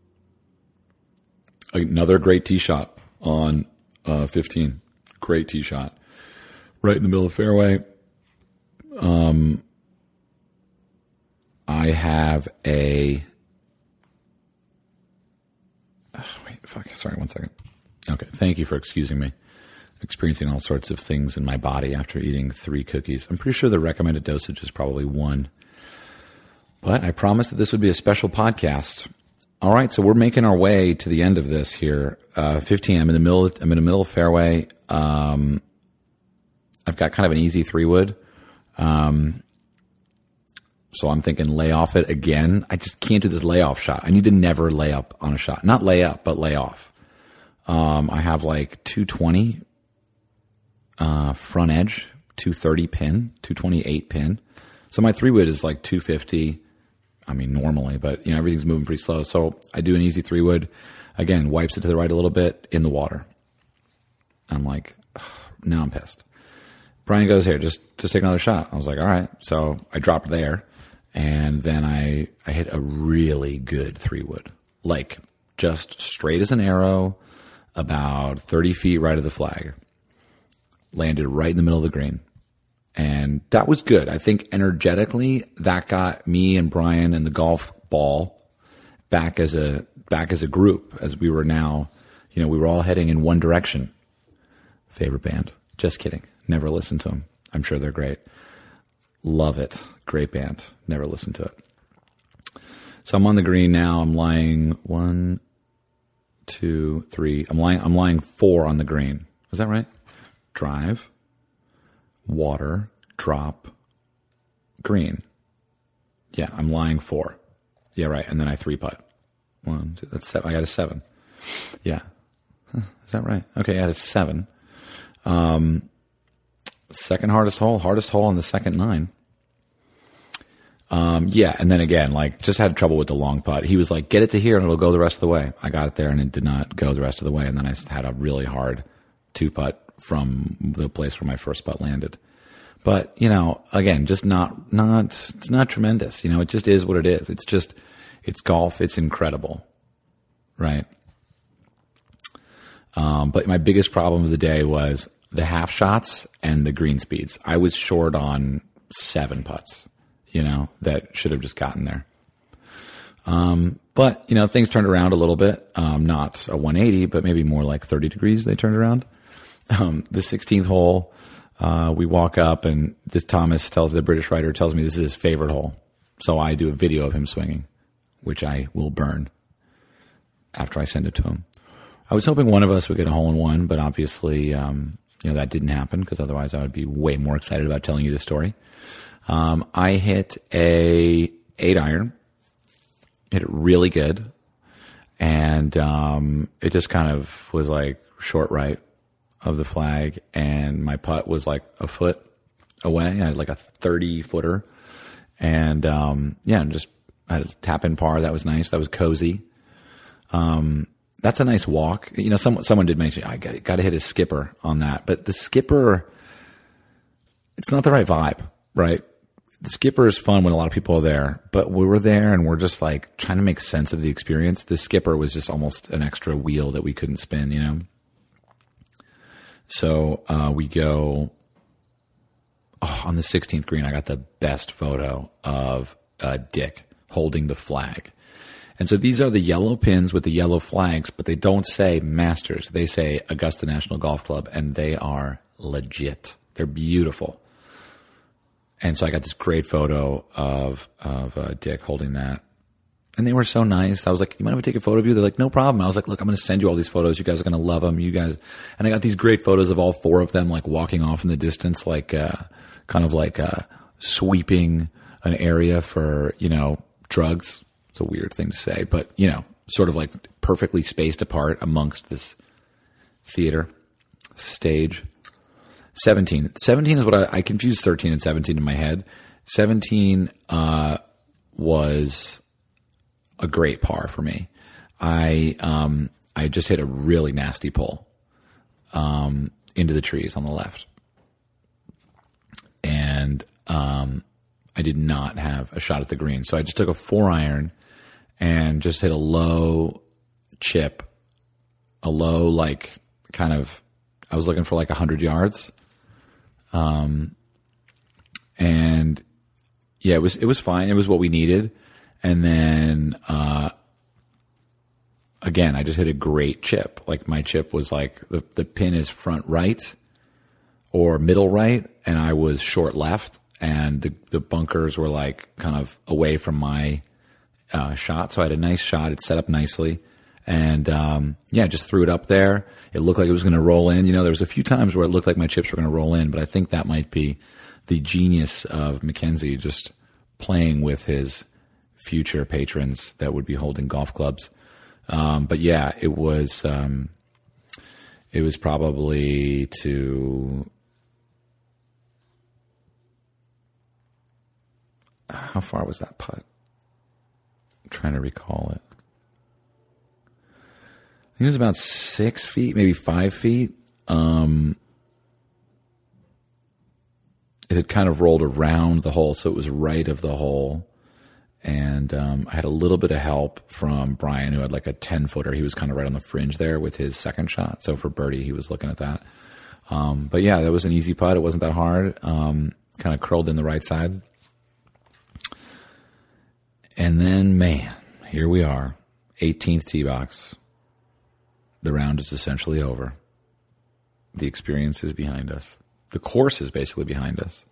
another great tee shot on 15. Great tee shot, right in the middle of the fairway. I have sorry, 1 second. Okay, thank you for excusing me. Experiencing all sorts of things in my body after eating 3 cookies. I'm pretty sure the recommended dosage is probably 1. But I promised that this would be a special podcast. All right, so we're making our way to the end of this here. 15. I'm in the middle of fairway. I've got kind of an easy 3-wood. So I'm thinking lay off it again. I just can't do this layoff shot. I need to never lay up on a shot. Not lay up, but lay off. I have like 220 front edge, 230 pin, 228 pin. So my 3-wood is like 250. I mean, normally, but everything's moving pretty slow. So I do an easy 3-wood. Again, wipes it to the right a little bit in the water. I'm like, now I'm pissed. Brian goes, here, just take another shot. I was like, all right. So I dropped there, and then I hit a really good 3-wood, like just straight as an arrow, about 30 feet right of the flag. Landed right in the middle of the green. And that was good. I think energetically that got me and Brian and the golf ball back as a group, as we were now, we were all heading in one direction. Favorite band. Just kidding. Never listened to them. I'm sure they're great. Love it. Great band. Never listened to it. So I'm on the green now. I'm lying 1, 2, 3. I'm lying 4 on the green. Is that right? Drive, water, drop, green. Yeah, I'm lying 4. Yeah, right. And then I 3-putt. 1, 2, that's 7. I got a 7. Yeah. Is that right? Okay, I had a 7. Second hardest hole on the second 9. Yeah, and then again, just had trouble with the long putt. He was like, get it to here and it'll go the rest of the way. I got it there and it did not go the rest of the way. And then I had a really hard 2-putt from the place where my first putt landed. But, again, just it's not tremendous. It just is what it is. It's golf. It's incredible. Right. But my biggest problem of the day was the half shots and the green speeds. I was short on 7 putts, that should have just gotten there. But, things turned around a little bit. Not a 180, but maybe more like 30 degrees they turned around. The 16th hole, we walk up and this the British writer tells me this is his favorite hole. So I do a video of him swinging, which I will burn after I send it to him. I was hoping one of us would get a hole in one, but obviously, that didn't happen because otherwise I would be way more excited about telling you the story. I hit a 8-iron, hit it really good. And, it just kind of was like short right of the flag, and my putt was like a foot away. I had like a 30-footer, and just I had a tap in par. That was nice. That was cozy. That's a nice walk. Someone did mention I got to hit a skipper on that, but the skipper, it's not the right vibe, right? The skipper is fun when a lot of people are there, but we were there and we're just like trying to make sense of the experience. The skipper was just almost an extra wheel that we couldn't spin, So we go on the 16th green. I got the best photo of Dick holding the flag. And so these are the yellow pins with the yellow flags, but they don't say Masters. They say Augusta National Golf Club, and they are legit. They're beautiful. And so I got this great photo of Dick holding that. And they were so nice. I was like, you mind if I take a photo of you? They're like, no problem. I was like, look, I'm going to send you all these photos. You guys are going to love them. You guys. And I got these great photos of all four of them, like walking off in the distance, like, kind of like, sweeping an area for, drugs. It's a weird thing to say, but, sort of like perfectly spaced apart amongst this theater stage. 17 is what I confused 13 and 17 in my head. 17, was a great par for me. I just hit a really nasty pull, into the trees on the left. And, I did not have a shot at the green. So I just took a 4-iron and just hit a low chip, I was looking for like 100 yards. And yeah, it was fine. It was what we needed. And then, again, I just hit a great chip. Like my chip was like the pin is front right or middle right. And I was short left, and the bunkers were like kind of away from my, shot. So I had a nice shot. It set up nicely. And, just threw it up there. It looked like it was going to roll in. There was a few times where it looked like my chips were going to roll in, but I think that might be the genius of Mackenzie just playing with his future patrons that would be holding golf clubs. But yeah, it was probably to, how far was that putt? I'm trying to recall it. I think it was about 6 feet, maybe 5 feet. It had kind of rolled around the hole, so it was right of the hole. And I had a little bit of help from Brian, who had like a 10-footer. He was kind of right on the fringe there with his second shot. So for birdie, he was looking at that. But yeah, that was an easy putt. It wasn't that hard. Kind of curled in the right side. And then, man, here we are, 18th tee box. The round is essentially over. The experience is behind us. The course is basically behind us.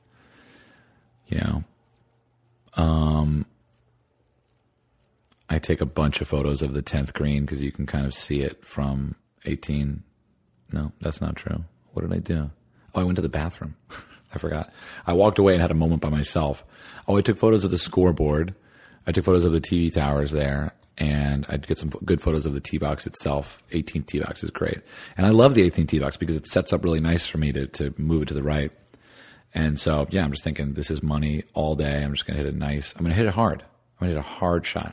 I take a bunch of photos of the 10th green because you can kind of see it from 18. No, that's not true. What did I do? Oh, I went to the bathroom. I forgot. I walked away and had a moment by myself. Oh, I took photos of the scoreboard. I took photos of the TV towers there. And I'd get some good photos of the tee box itself. 18th tee box is great. And I love the 18th tee box because it sets up really nice for me to move it to the right. And so, yeah, I'm just thinking this is money all day. I'm just going to hit it nice. I'm going to hit it hard. I'm going to hit a hard shot.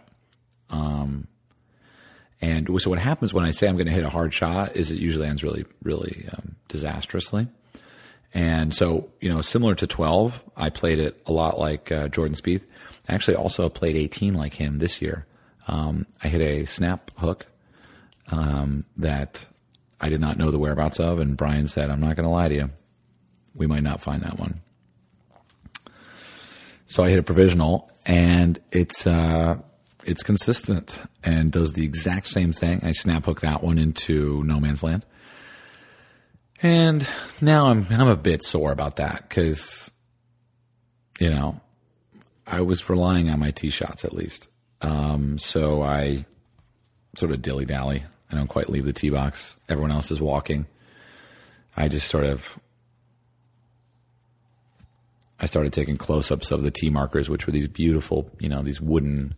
And so what happens when I say I'm going to hit a hard shot is it usually ends really, really disastrously. And so, similar to 12, I played it a lot like Jordan Spieth. I actually also played 18 like him this year. I hit a snap hook that I did not know the whereabouts of, and Brian said, I'm not going to lie to you. We might not find that one. So I hit a provisional, and it's consistent and does the exact same thing. I snap hook that one into no man's land. And now I'm a bit sore about that because, I was relying on my tee shots at least. So I sort of dilly-dally. I don't quite leave the tee box. Everyone else is walking. I started taking close-ups of the tee markers, which were these beautiful, these wooden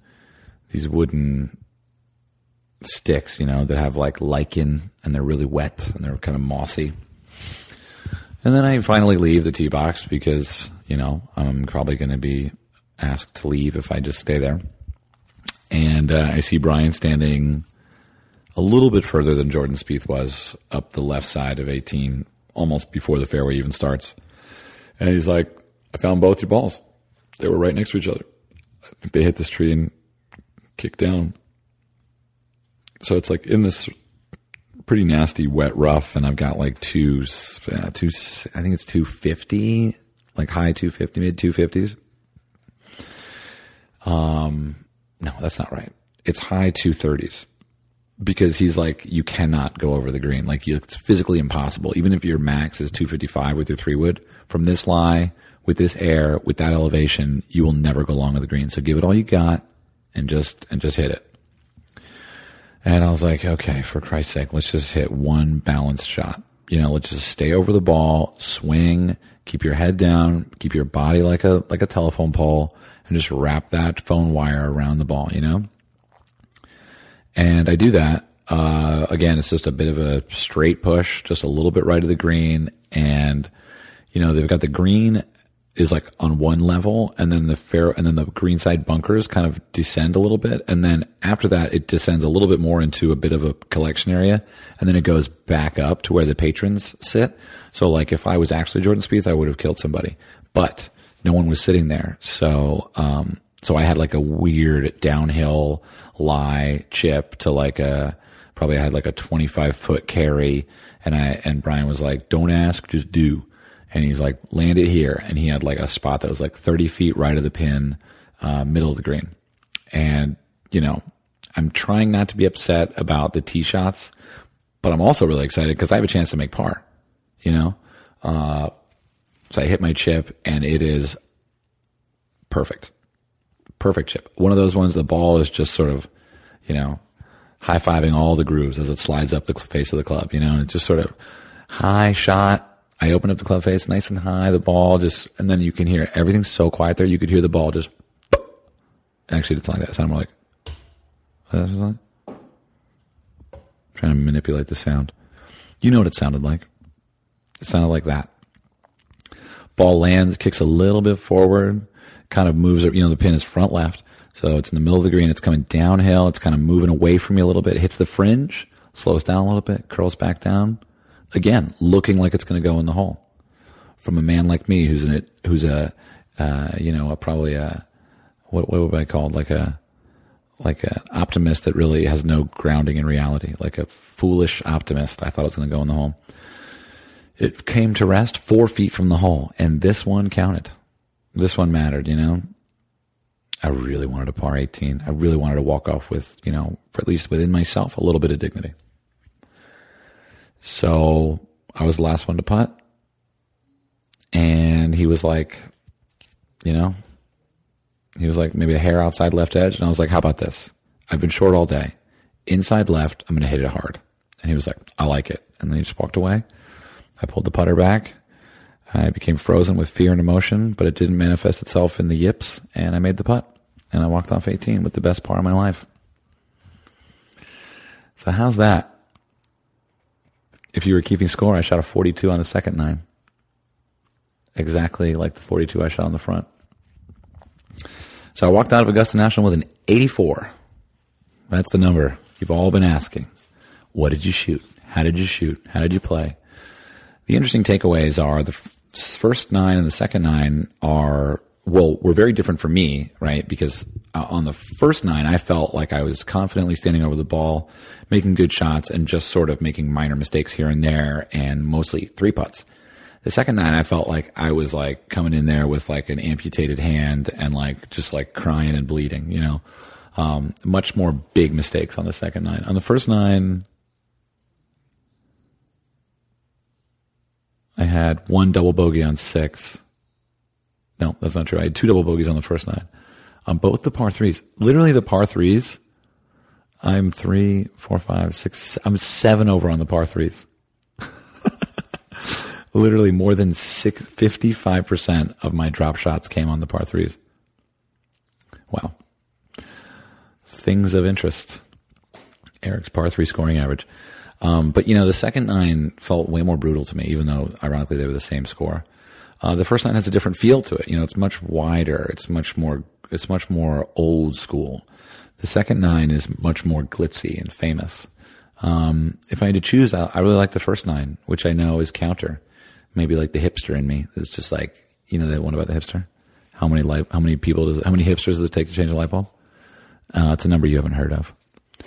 sticks, that have like lichen and they're really wet and they're kind of mossy. And then I finally leave the tee box because, I'm probably going to be asked to leave if I just stay there. And I see Brian standing a little bit further than Jordan Spieth was up the left side of 18, almost before the fairway even starts. And he's like, I found both your balls. They were right next to each other. I think they hit this tree and kicked down. So it's like in this pretty nasty wet rough, and I've got like I think it's 250, like high 250, mid 250s. No, that's not right. It's high 230s because he's like, you cannot go over the green. Like it's physically impossible. Even if your max is 255 with your 3-wood, from this lie, with this air, with that elevation, you will never go long of the green. So give it all you got and just hit it. And I was like, okay, for Christ's sake, let's just hit one balanced shot. Let's just stay over the ball, swing, keep your head down, keep your body like a telephone pole, and just wrap that phone wire around the ball, And I do that. Again, it's just a bit of a straight push, just a little bit right of the green. And, they've got the green is like on one level, and then the green side bunkers kind of descend a little bit. And then after that, it descends a little bit more into a bit of a collection area. And then it goes back up to where the patrons sit. So like if I was actually Jordan Spieth, I would have killed somebody, but no one was sitting there. So I had like a weird downhill lie chip to like probably I had like a 25-foot carry. And Brian was like, don't ask, just do. And he's like, land it here. And he had like a spot that was like 30 feet right of the pin, middle of the green. And, I'm trying not to be upset about the tee shots, but I'm also really excited because I have a chance to make par, So I hit my chip and it is perfect. Perfect chip. One of those ones, the ball is just sort of, high-fiving all the grooves as it slides up the face of the club, and it's just sort of high shot. I open up the club face nice and high, the ball just, and then you can hear everything's so quiet there. You could hear the ball just, actually it's like that. It sounded more like, what does it sound like? I'm trying to manipulate the sound. You know what it sounded like. It sounded like that. Ball lands, kicks a little bit forward, kind of moves, the pin is front left. So it's in the middle of the green. It's coming downhill. It's kind of moving away from me a little bit. It hits the fringe, slows down a little bit, curls back down. Again, looking like it's going to go in the hole. From a man like me who's probably a, what would I call it? Like a optimist that really has no grounding in reality, like a foolish optimist. I thought it was going to go in the hole. It came to rest 4 feet from the hole, and this one counted. This one mattered, I really wanted a par 18. I really wanted to walk off with, for at least within myself, a little bit of dignity. So I was the last one to putt, and he was like, maybe a hair outside left edge. And I was like, how about this? I've been short all day. Inside left, I'm going to hit it hard. And he was like, I like it. And then he just walked away. I pulled the putter back. I became frozen with fear and emotion, but it didn't manifest itself in the yips, and I made the putt. And I walked off 18 with the best par of my life. So how's that? If you were keeping score, I shot a 42 on the second 9. Exactly like the 42 I shot on the front. So I walked out of Augusta National with an 84. That's the number you've all been asking. What did you shoot? How did you shoot? How did you play? The interesting takeaways are the first 9 and the second 9 were very different for me, right? Because on the first 9, I felt like I was confidently standing over the ball, making good shots, and just sort of making minor mistakes here and there, and mostly 3 putts. The second 9, I felt like I was like coming in there with like an amputated hand and like just like crying and bleeding, much more big mistakes on the second 9. On the first 9, I had 1 double bogey on 6. No, that's not true. I had 2 double bogeys on the first 9. On both the par 3s. Literally the par 3s, I'm 3, 4, 5, 6, I'm 7 over on the par 3s. Literally more than 55% of my drop shots came on the par 3s. Wow. Things of interest. Eric's par 3 scoring average. But the second 9 felt way more brutal to me, even though ironically they were the same score. The first 9 has a different feel to it. It's much wider. It's much more old school. The second 9 is much more glitzy and famous. If I had to choose, I really like the first 9, which I know is counter. Maybe like the hipster in me. It's just like, that one about the hipster. How many hipsters does it take to change a light bulb? It's a number you haven't heard of.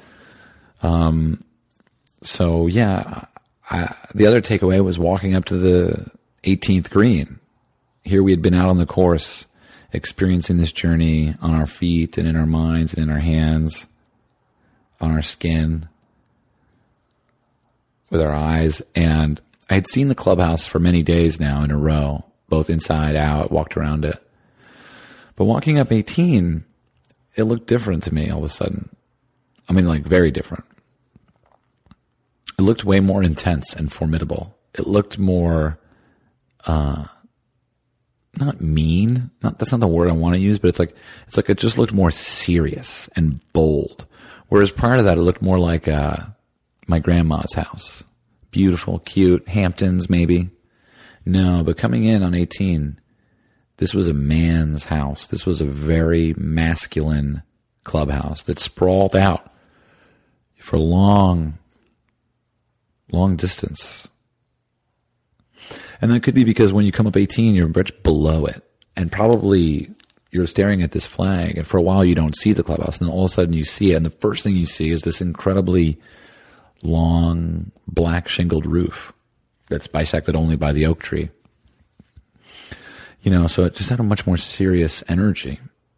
So yeah, the other takeaway was walking up to the 18th green. Here we had been out on the course, experiencing this journey on our feet and in our minds and in our hands, on our skin, with our eyes. And I had seen the clubhouse for many days now in a row, both inside, out, walked around it. But walking up 18, it looked different to me all of a sudden. I mean, like very different. It looked way more intense and formidable. It looked more, not mean. That's not the word I want to use, but it's like it just looked more serious and bold. Whereas prior to that, it looked more like my grandma's house. Beautiful, cute, Hamptons maybe. No, but coming in on 18, this was a man's house. This was a very masculine clubhouse that sprawled out for long distance. And that could be because when you come up 18, you're much below it. And probably you're staring at this flag, and for a while you don't see the clubhouse, and then all of a sudden you see it, and the first thing you see is this incredibly long, black shingled roof that's bisected only by the oak tree. So it just had a much more serious energy.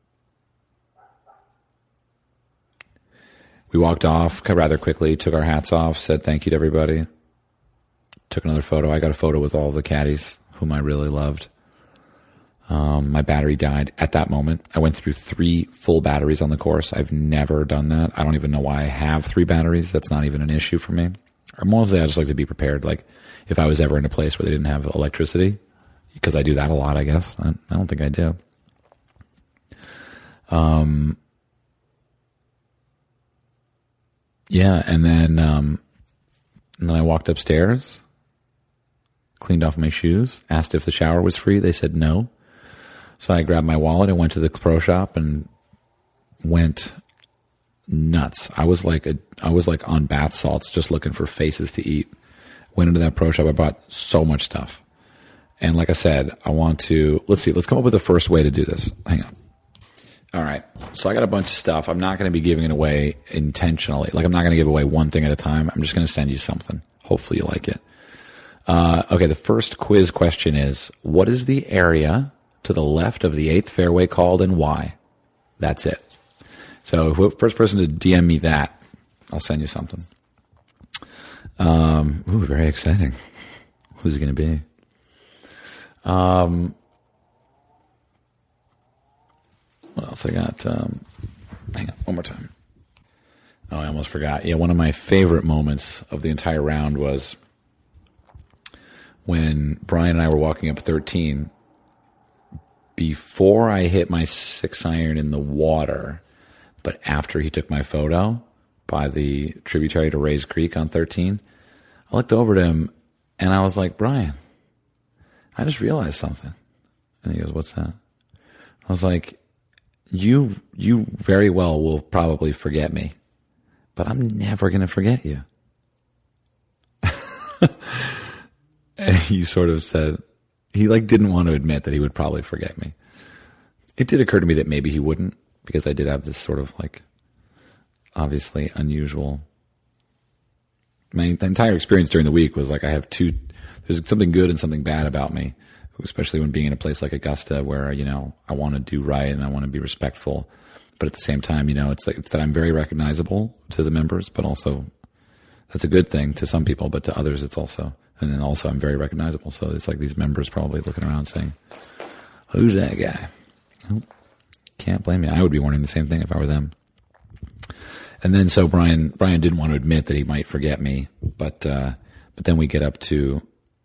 We walked off rather quickly, took our hats off, said thank you to everybody. Took another photo. I got a photo with all the caddies, whom I really loved. My battery died at that moment. I went through 3 full batteries on the course. I've never done that. I don't even know why I have 3 batteries. That's not even an issue for me. Or mostly I just like to be prepared. Like if I was ever in a place where they didn't have electricity, because I do that a lot, I guess. I don't think I do. Yeah, and then I walked upstairs, cleaned off my shoes, asked if the shower was free. They said no. So I grabbed my wallet and went to the pro shop and went nuts. I was like on bath salts, just looking for faces to eat. Went into that pro shop. I bought so much stuff. And like I said, let's come up with the first way to do this. Hang on. All right. So I got a bunch of stuff. I'm not going to be giving it away intentionally. Like I'm not going to give away one thing at a time. I'm just going to send you something. Hopefully you like it. Okay. The first quiz question is, what is the area to the left of the 8th fairway called and why? That's it. So first person to DM me that, I'll send you something. Very exciting. Who's it going to be? What else I got? Hang on, one more time. Oh, I almost forgot. Yeah, one of my favorite moments of the entire round was when Brian and I were walking up 13. Before I hit my 6-iron in the water, but after he took my photo by the tributary to Rays Creek on 13, I looked over to him and I was like, Brian, I just realized something. And he goes, what's that? I was like, you very well will probably forget me, but I'm never going to forget you. And he sort of said, he didn't want to admit that he would probably forget me. It did occur to me that maybe he wouldn't, because I did have this sort of obviously unusual. The entire experience during the week was like I have there's something good and something bad about me, especially when being in a place like Augusta where, I want to do right and I want to be respectful. But at the same time, it's that I'm very recognizable to the members, but also that's a good thing to some people, but to others it's also, and then also I'm very recognizable. So it's like these members probably looking around saying, who's that guy? Can't blame me. I would be wondering the same thing if I were them. And then so Brian didn't want to admit that he might forget me, but then we get up to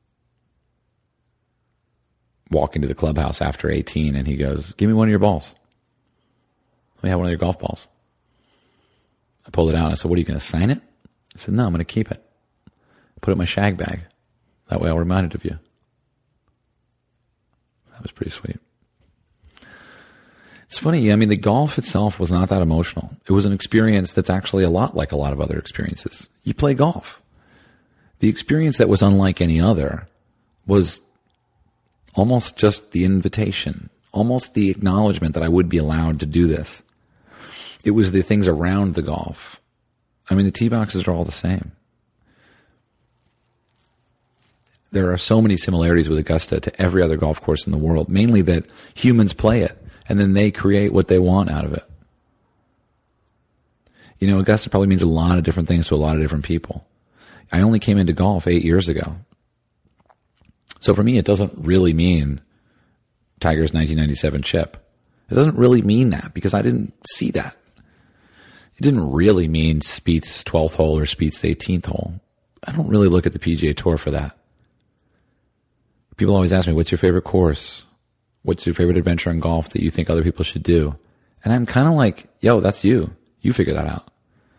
walk into the clubhouse after 18 and he goes, give me one of your balls. Let me have one of your golf balls. I pulled it out and I said, what are you going to sign it? I said, no, I'm going to keep it. Put it in my shag bag. That way I'll remind it of you. That was pretty sweet. It's funny. The golf itself was not that emotional. It was an experience that's actually a lot like a lot of other experiences. You play golf. The experience that was unlike any other was almost just the invitation, almost the acknowledgement that I would be allowed to do this. It was the things around the golf. The tee boxes are all the same. There are so many similarities with Augusta to every other golf course in the world, mainly that humans play it and then they create what they want out of it. Augusta probably means a lot of different things to a lot of different people. I only came into golf 8 years ago. So for me, it doesn't really mean Tiger's 1997 chip. It doesn't really mean that because I didn't see that. It didn't really mean Spieth's 12th hole or Spieth's 18th hole. I don't really look at the PGA Tour for that. People always ask me, what's your favorite course? What's your favorite adventure in golf that you think other people should do? And I'm kind of like, yo, that's you. You figure that out.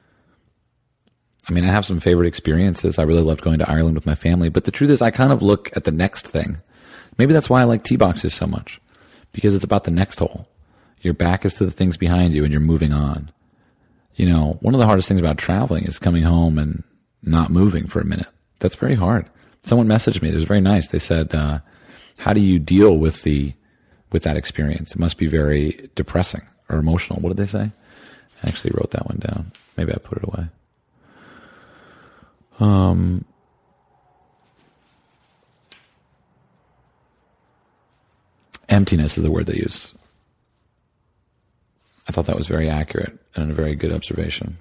I mean, I have some favorite experiences. I really loved going to Ireland with my family. But the truth is, I kind of look at the next thing. Maybe that's why I like tee boxes so much. Because it's about the next hole. Your back is to the things behind you and you're moving on. You know, one of the hardest things about traveling is coming home and not moving for a minute. That's very hard. Someone messaged me. It was very nice. They said, how do you deal with that experience? It must be very depressing or emotional. What did they say? I actually wrote that one down. Maybe I put it away. Emptiness is the word they use. I thought that was very accurate and a very good observation.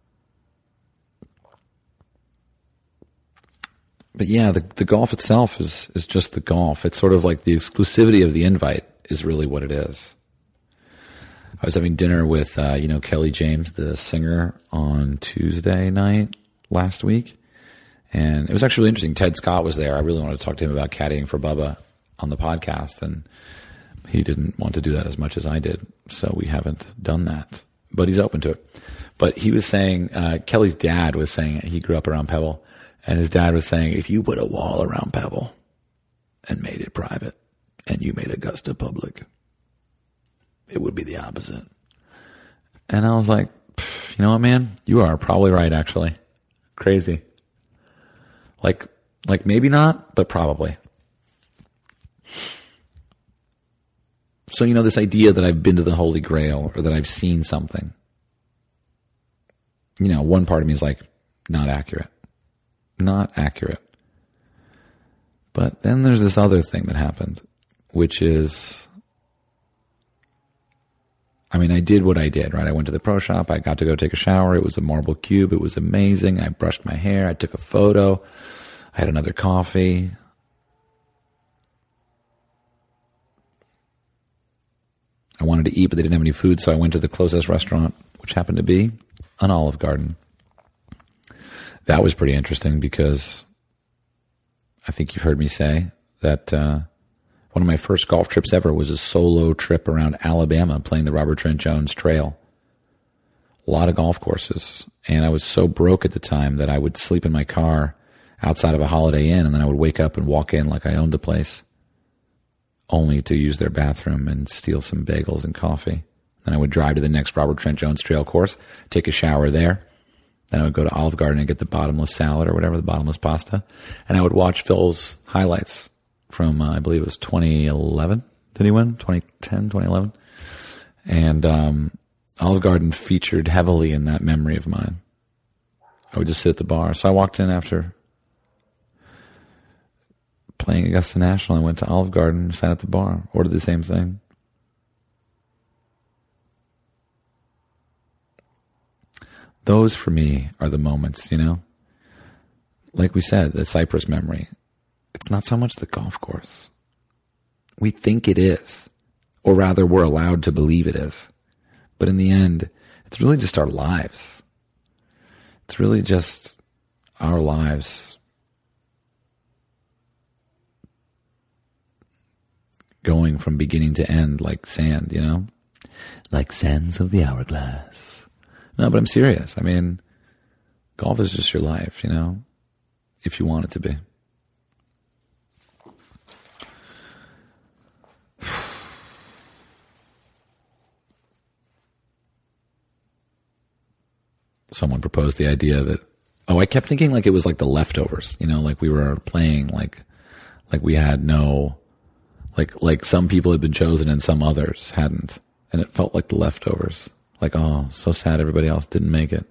But yeah, the golf itself is just the golf. It's sort of like the exclusivity of the invite is really what it is. I was having dinner with, Kelly James, the singer, on Tuesday night last week. And it was actually really interesting. Ted Scott was there. I really wanted to talk to him about caddying for Bubba on the podcast. And he didn't want to do that as much as I did. So we haven't done that. But he's open to it. But he was saying, Kelly's dad was saying, he grew up around Pebble. And his dad was saying, if you put a wall around Pebble and made it private and you made Augusta public, it would be the opposite. And I was like, you know what, man? You are probably right, actually. Crazy. Like maybe not, but probably. So, this idea that I've been to the Holy Grail or that I've seen something, one part of me is like, not accurate. Not accurate. But then there's this other thing that happened, which is, I did what I did, right? I went to the pro shop. I got to go take a shower. It was a marble cube. It was amazing. I brushed my hair. I took a photo. I had another coffee. I wanted to eat, but they didn't have any food, so I went to the closest restaurant, which happened to be an Olive Garden. That was pretty interesting because I think you've heard me say that one of my first golf trips ever was a solo trip around Alabama playing the Robert Trent Jones Trail. A lot of golf courses. And I was so broke at the time that I would sleep in my car outside of a Holiday Inn, and then I would wake up and walk in like I owned the place, only to use their bathroom and steal some bagels and coffee. Then I would drive to the next Robert Trent Jones Trail course, take a shower there. Then I would go to Olive Garden and get the bottomless salad or whatever, the bottomless pasta. And I would watch Phil's highlights from, I believe it was 2011. Did he win? 2010, 2011? And Olive Garden featured heavily in that memory of mine. I would just sit at the bar. So I walked in after playing Augusta National. I went to Olive Garden, sat at the bar, ordered the same thing. Those, for me, are the moments, Like we said, the Cypress memory. It's not so much the golf course. We think it is. Or rather, we're allowed to believe it is. But in the end, it's really just our lives. It's really just our lives going from beginning to end like sand, Like sands of the hourglass. No, but I'm serious. Golf is just your life, if you want it to be. Someone proposed the idea that, I kept thinking like it was like the leftovers, like we were playing like we had no, like some people had been chosen and some others hadn't. And it felt like the leftovers. Like, oh, so sad everybody else didn't make it.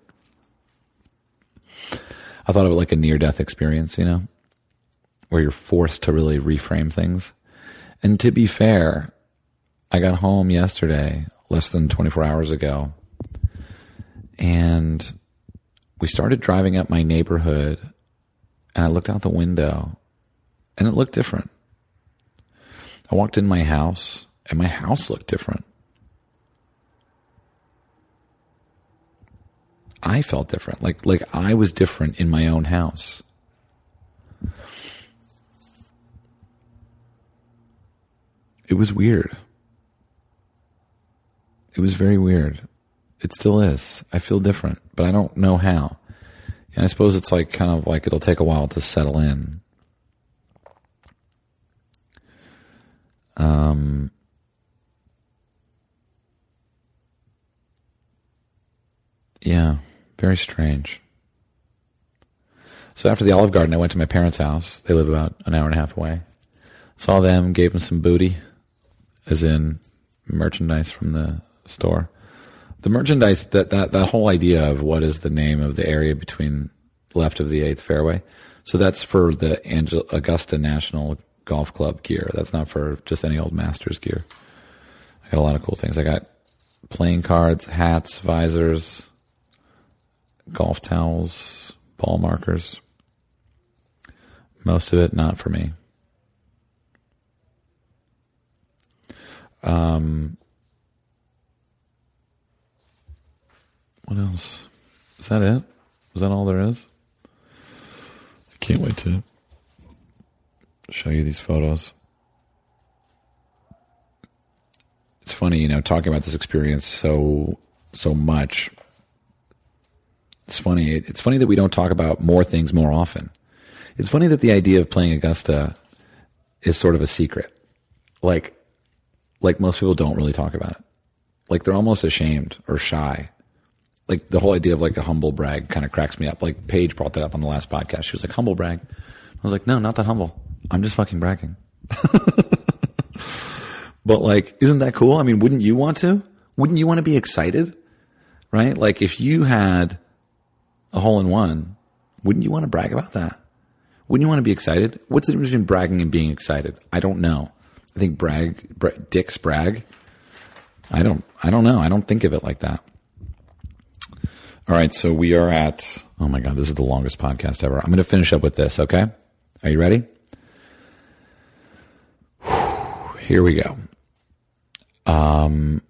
I thought of it like a near-death experience, where you're forced to really reframe things. And to be fair, I got home yesterday, less than 24 hours ago, and we started driving up my neighborhood, and I looked out the window, and it looked different. I walked in my house, and my house looked different. I felt different. Like I was different in my own house. It was weird. It was very weird. It still is. I feel different, but I don't know how. And I suppose it's like kind of like it'll take a while to settle in. Yeah, very strange. So after the Olive Garden, I went to my parents' house. They live about an hour and a half away. Saw them, gave them some booty, as in merchandise from the store. The merchandise, that whole idea of what is the name of the area between left of the 8th fairway. So that's for the Augusta National Golf Club gear. That's not for just any old Masters gear. I got a lot of cool things. I got playing cards, hats, visors, golf towels, ball markers. Most of it not for me. What else? Is that it? Is that all there is? I can't wait to show you these photos. It's funny, talking about this experience so much. It's funny. It's funny that we don't talk about more things more often. It's funny that the idea of playing Augusta is sort of a secret. Like most people don't really talk about it. Like they're almost ashamed or shy. Like the whole idea of like a humble brag kind of cracks me up. Like Paige brought that up on the last podcast. She was like, humble brag. I was like, no, not that humble. I'm just fucking bragging. But like, isn't that cool? I mean, wouldn't you want to? Wouldn't you want to be excited? Right? Like if you had a hole in one, wouldn't you want to brag about that? Wouldn't you want to be excited? What's the difference between bragging and being excited? I don't know. I think dicks brag. I don't know. I don't think of it like that. All right, so we are at, oh my God, this is the longest podcast ever. I'm going to finish up with this, okay? Are you ready? Here we go. I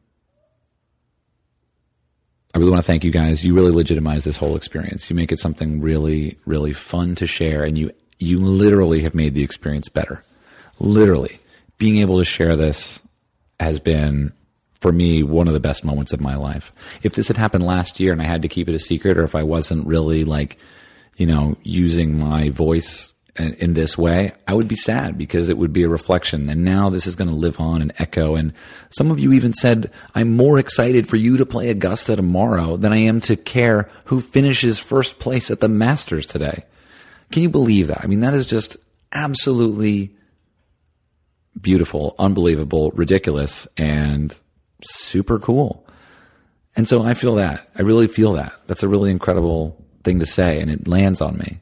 really want to thank you guys. You really legitimize this whole experience. You make it something really, really fun to share, and you literally have made the experience better. Literally. Being able to share this has been, for me, one of the best moments of my life. If this had happened last year and I had to keep it a secret, or if I wasn't really using my voice in this way, I would be sad because it would be a reflection. And now this is going to live on and echo. And some of you even said, I'm more excited for you to play Augusta tomorrow than I am to care who finishes first place at the Masters today. Can you believe that? I mean, that is just absolutely beautiful, unbelievable, ridiculous, and super cool. And so I feel that. I really feel that. That's a really incredible thing to say, and it lands on me.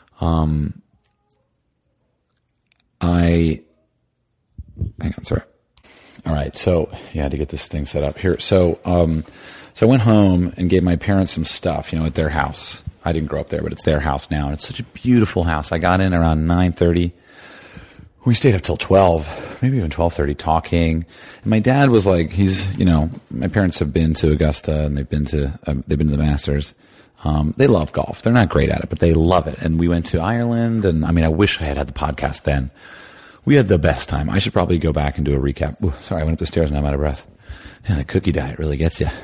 Hang on, sorry. All right, so yeah, to get this thing set up here. So I went home and gave my parents some stuff, at their house. I didn't grow up there, but it's their house now, and it's such a beautiful house. I got in around 9:30. We stayed up till 12, maybe even 12:30 talking. And my dad was like, my parents have been to Augusta and they've been to the Masters. They love golf. They're not great at it, but they love it. And we went to Ireland, and I wish I had the podcast then. We had the best time. I should probably go back and do a recap. Ooh, sorry, I went up the stairs and I'm out of breath. Yeah, the cookie diet really gets you.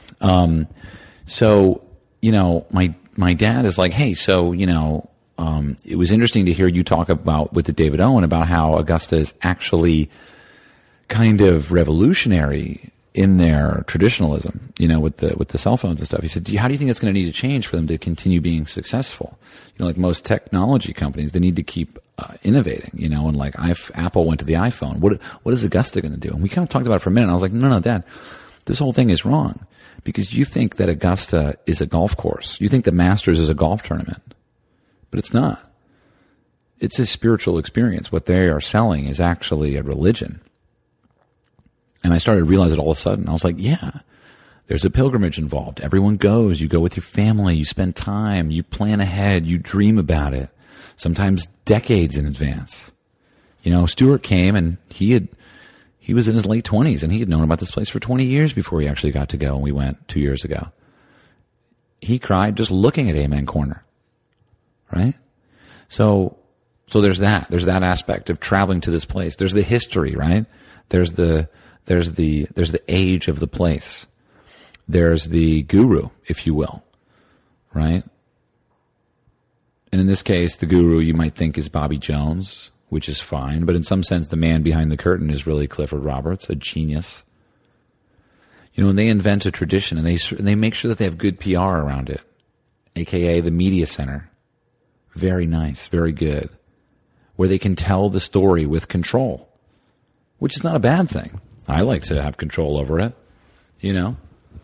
So, my dad is like, hey, so, it was interesting to hear you talk about with the David Owen about how Augusta is actually kind of revolutionary in their traditionalism, with the cell phones and stuff. He said, how do you think that's going to need to change for them to continue being successful? Like most technology companies, they need to keep innovating, and like Apple went to the iPhone. What is Augusta going to do? And we kind of talked about it for a minute. And I was like, no, Dad, this whole thing is wrong because you think that Augusta is a golf course. You think the Masters is a golf tournament. But it's not. It's a spiritual experience. What they are selling is actually a religion. And I started to realize it all of a sudden. I was like, yeah, there's a pilgrimage involved. Everyone goes. You go with your family. You spend time. You plan ahead. You dream about it. Sometimes decades in advance. Stuart came and he was in his late 20s and he had known about this place for 20 years before he actually got to go. And we went 2 years ago. he cried just looking at Amen Corner, right? So there's that. There's that aspect of traveling to this place. There's the history, right? There's the age of the place. There's the guru, if you will, right? And in this case, the guru you might think is Bobby Jones, which is fine. But in some sense, the man behind the curtain is really Clifford Roberts, a genius. You know, when they invent a tradition and they make sure that they have good PR around it, a.k.a. the media center, very nice, very good, where they can tell the story with control, which is not a bad thing. I like to have control over it, you know.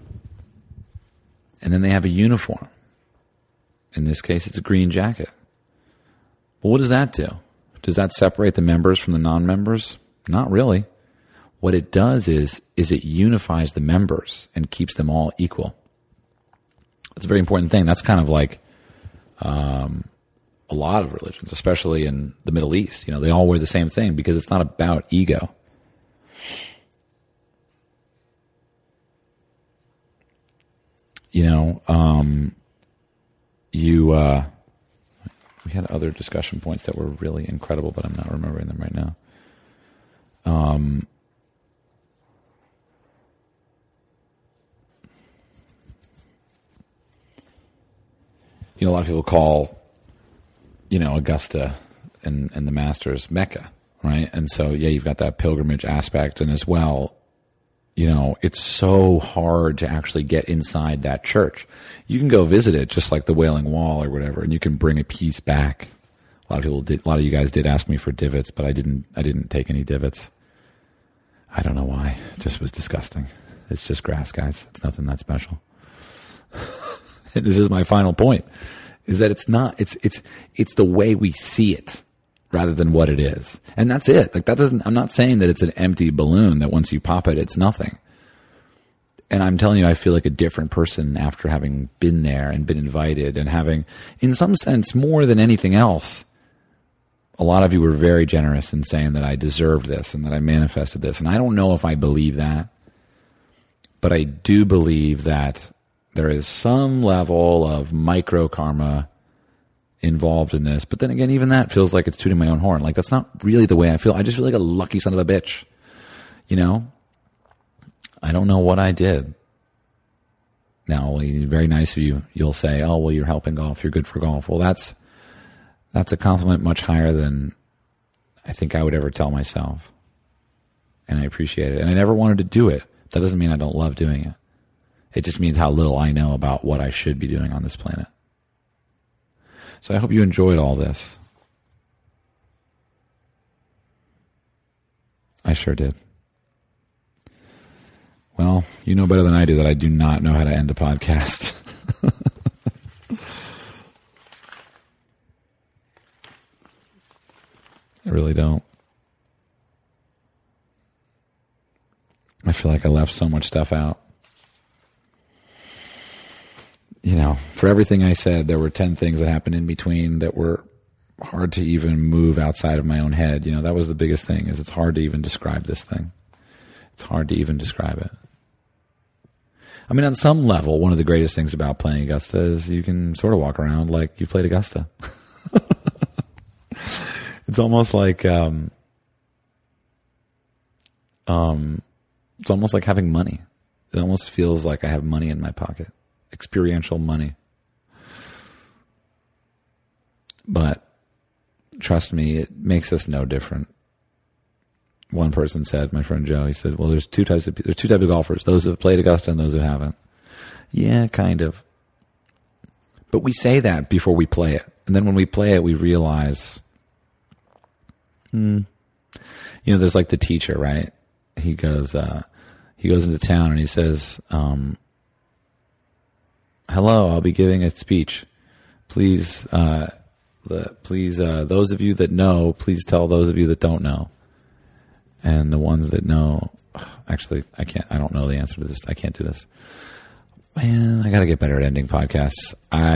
And then they have a uniform. In this case, it's a green jacket. Well, what does that do? Does that separate the members from the non-members? Not really. What it does is it unifies the members and keeps them all equal. It's a very important thing. That's kind of like a lot of religions, especially in the Middle East. You know, they all wear the same thing because it's not about ego. You know, we had other discussion points that were really incredible, but I'm not remembering them right now. You know, a lot of people call, you know, Augusta and the Masters Mecca, right? And so, yeah, you've got that pilgrimage aspect, and as well, you know, it's so hard to actually get inside that church. You can go visit it, just like the Wailing Wall or whatever, and you can bring a piece back. A lot of you guys did ask me for divots, but I didn't take any divots. I don't know why. It just was disgusting. It's just grass, guys. It's nothing that special. This is my final point, is that it's not, it's the way we see it rather than what it is. And that's it. Like, I'm not saying that it's an empty balloon that once you pop it, it's nothing. And I'm telling you, I feel like a different person after having been there and been invited and having, in some sense, more than anything else, a lot of you were very generous in saying that I deserved this and that I manifested this. And I don't know if I believe that, but I do believe that there is some level of micro karma involved in this. But then again, even that feels like it's tooting my own horn. Like, that's not really the way I feel. I just feel like a lucky son of a bitch. You know? I don't know what I did. Now, very nice of you. You'll say, oh, well, you're helping golf. You're good for golf. Well, that's a compliment much higher than I think I would ever tell myself. And I appreciate it. And I never wanted to do it. That doesn't mean I don't love doing it. It just means how little I know about what I should be doing on this planet. So I hope you enjoyed all this. I sure did. Well, you know better than I do that I do not know how to end a podcast. I really don't. I feel like I left so much stuff out. You know, for everything I said, there were 10 things that happened in between that were hard to even move outside of my own head. You know, that was the biggest thing, is it's hard to even describe this thing. It's hard to even describe it. I mean, on some level, one of the greatest things about playing Augusta is you can sort of walk around like you played Augusta. It's almost like, it's almost like having money. It almost feels like I have money in my pocket. Experiential money. But trust me, it makes us no different. One person said, my friend Joe, he said, well, there's two types of golfers, those who have played Augusta and those who haven't. Yeah, kind of. But we say that before we play it. And then when we play it, we realize, you know, there's like the teacher, right? He goes into town and he says, hello, I'll be giving a speech. Please, those of you that know, please tell those of you that don't know. And the ones that know, actually, I don't know the answer to this. I can't do this. Man, I got to get better at ending podcasts.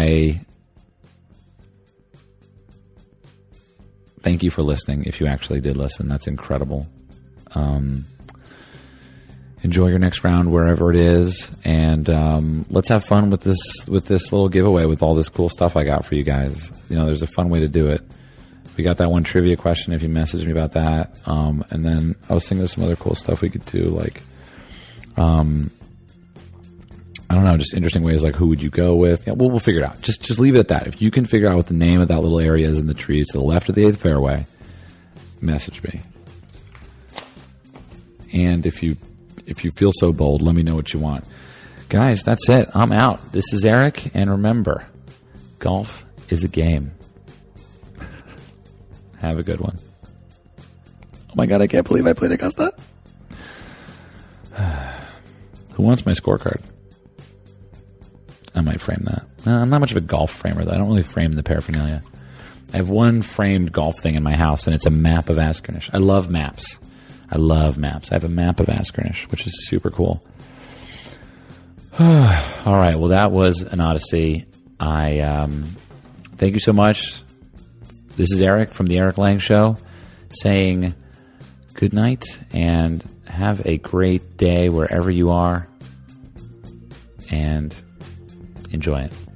Thank you for listening. If you actually did listen, that's incredible. Enjoy your next round wherever it is, and let's have fun with this little giveaway with all this cool stuff I got for you guys. There's a fun way to do it. We got that one trivia question if you message me about that, and then I was thinking there's some other cool stuff we could do, like I don't know, just interesting ways like who would you go with? We'll figure it out. Just leave it at that. If you can figure out what the name of that little area is in the trees to the left of the 8th fairway, message me. And if you feel so bold, let me know what you want. Guys, that's it. I'm out. This is Eric, and remember, golf is a game. Have a good one. Oh my God, I can't believe I played Augusta. Who wants my scorecard? I might frame that. I'm not much of a golf framer, though. I don't really frame the paraphernalia. I have one framed golf thing in my house, and it's a map of Askernish. I love maps. I have a map of Askernish, which is super cool. All right. Well, that was an odyssey. Thank you so much. This is Eric from The Eric Lang Show saying good night and have a great day wherever you are, and enjoy it.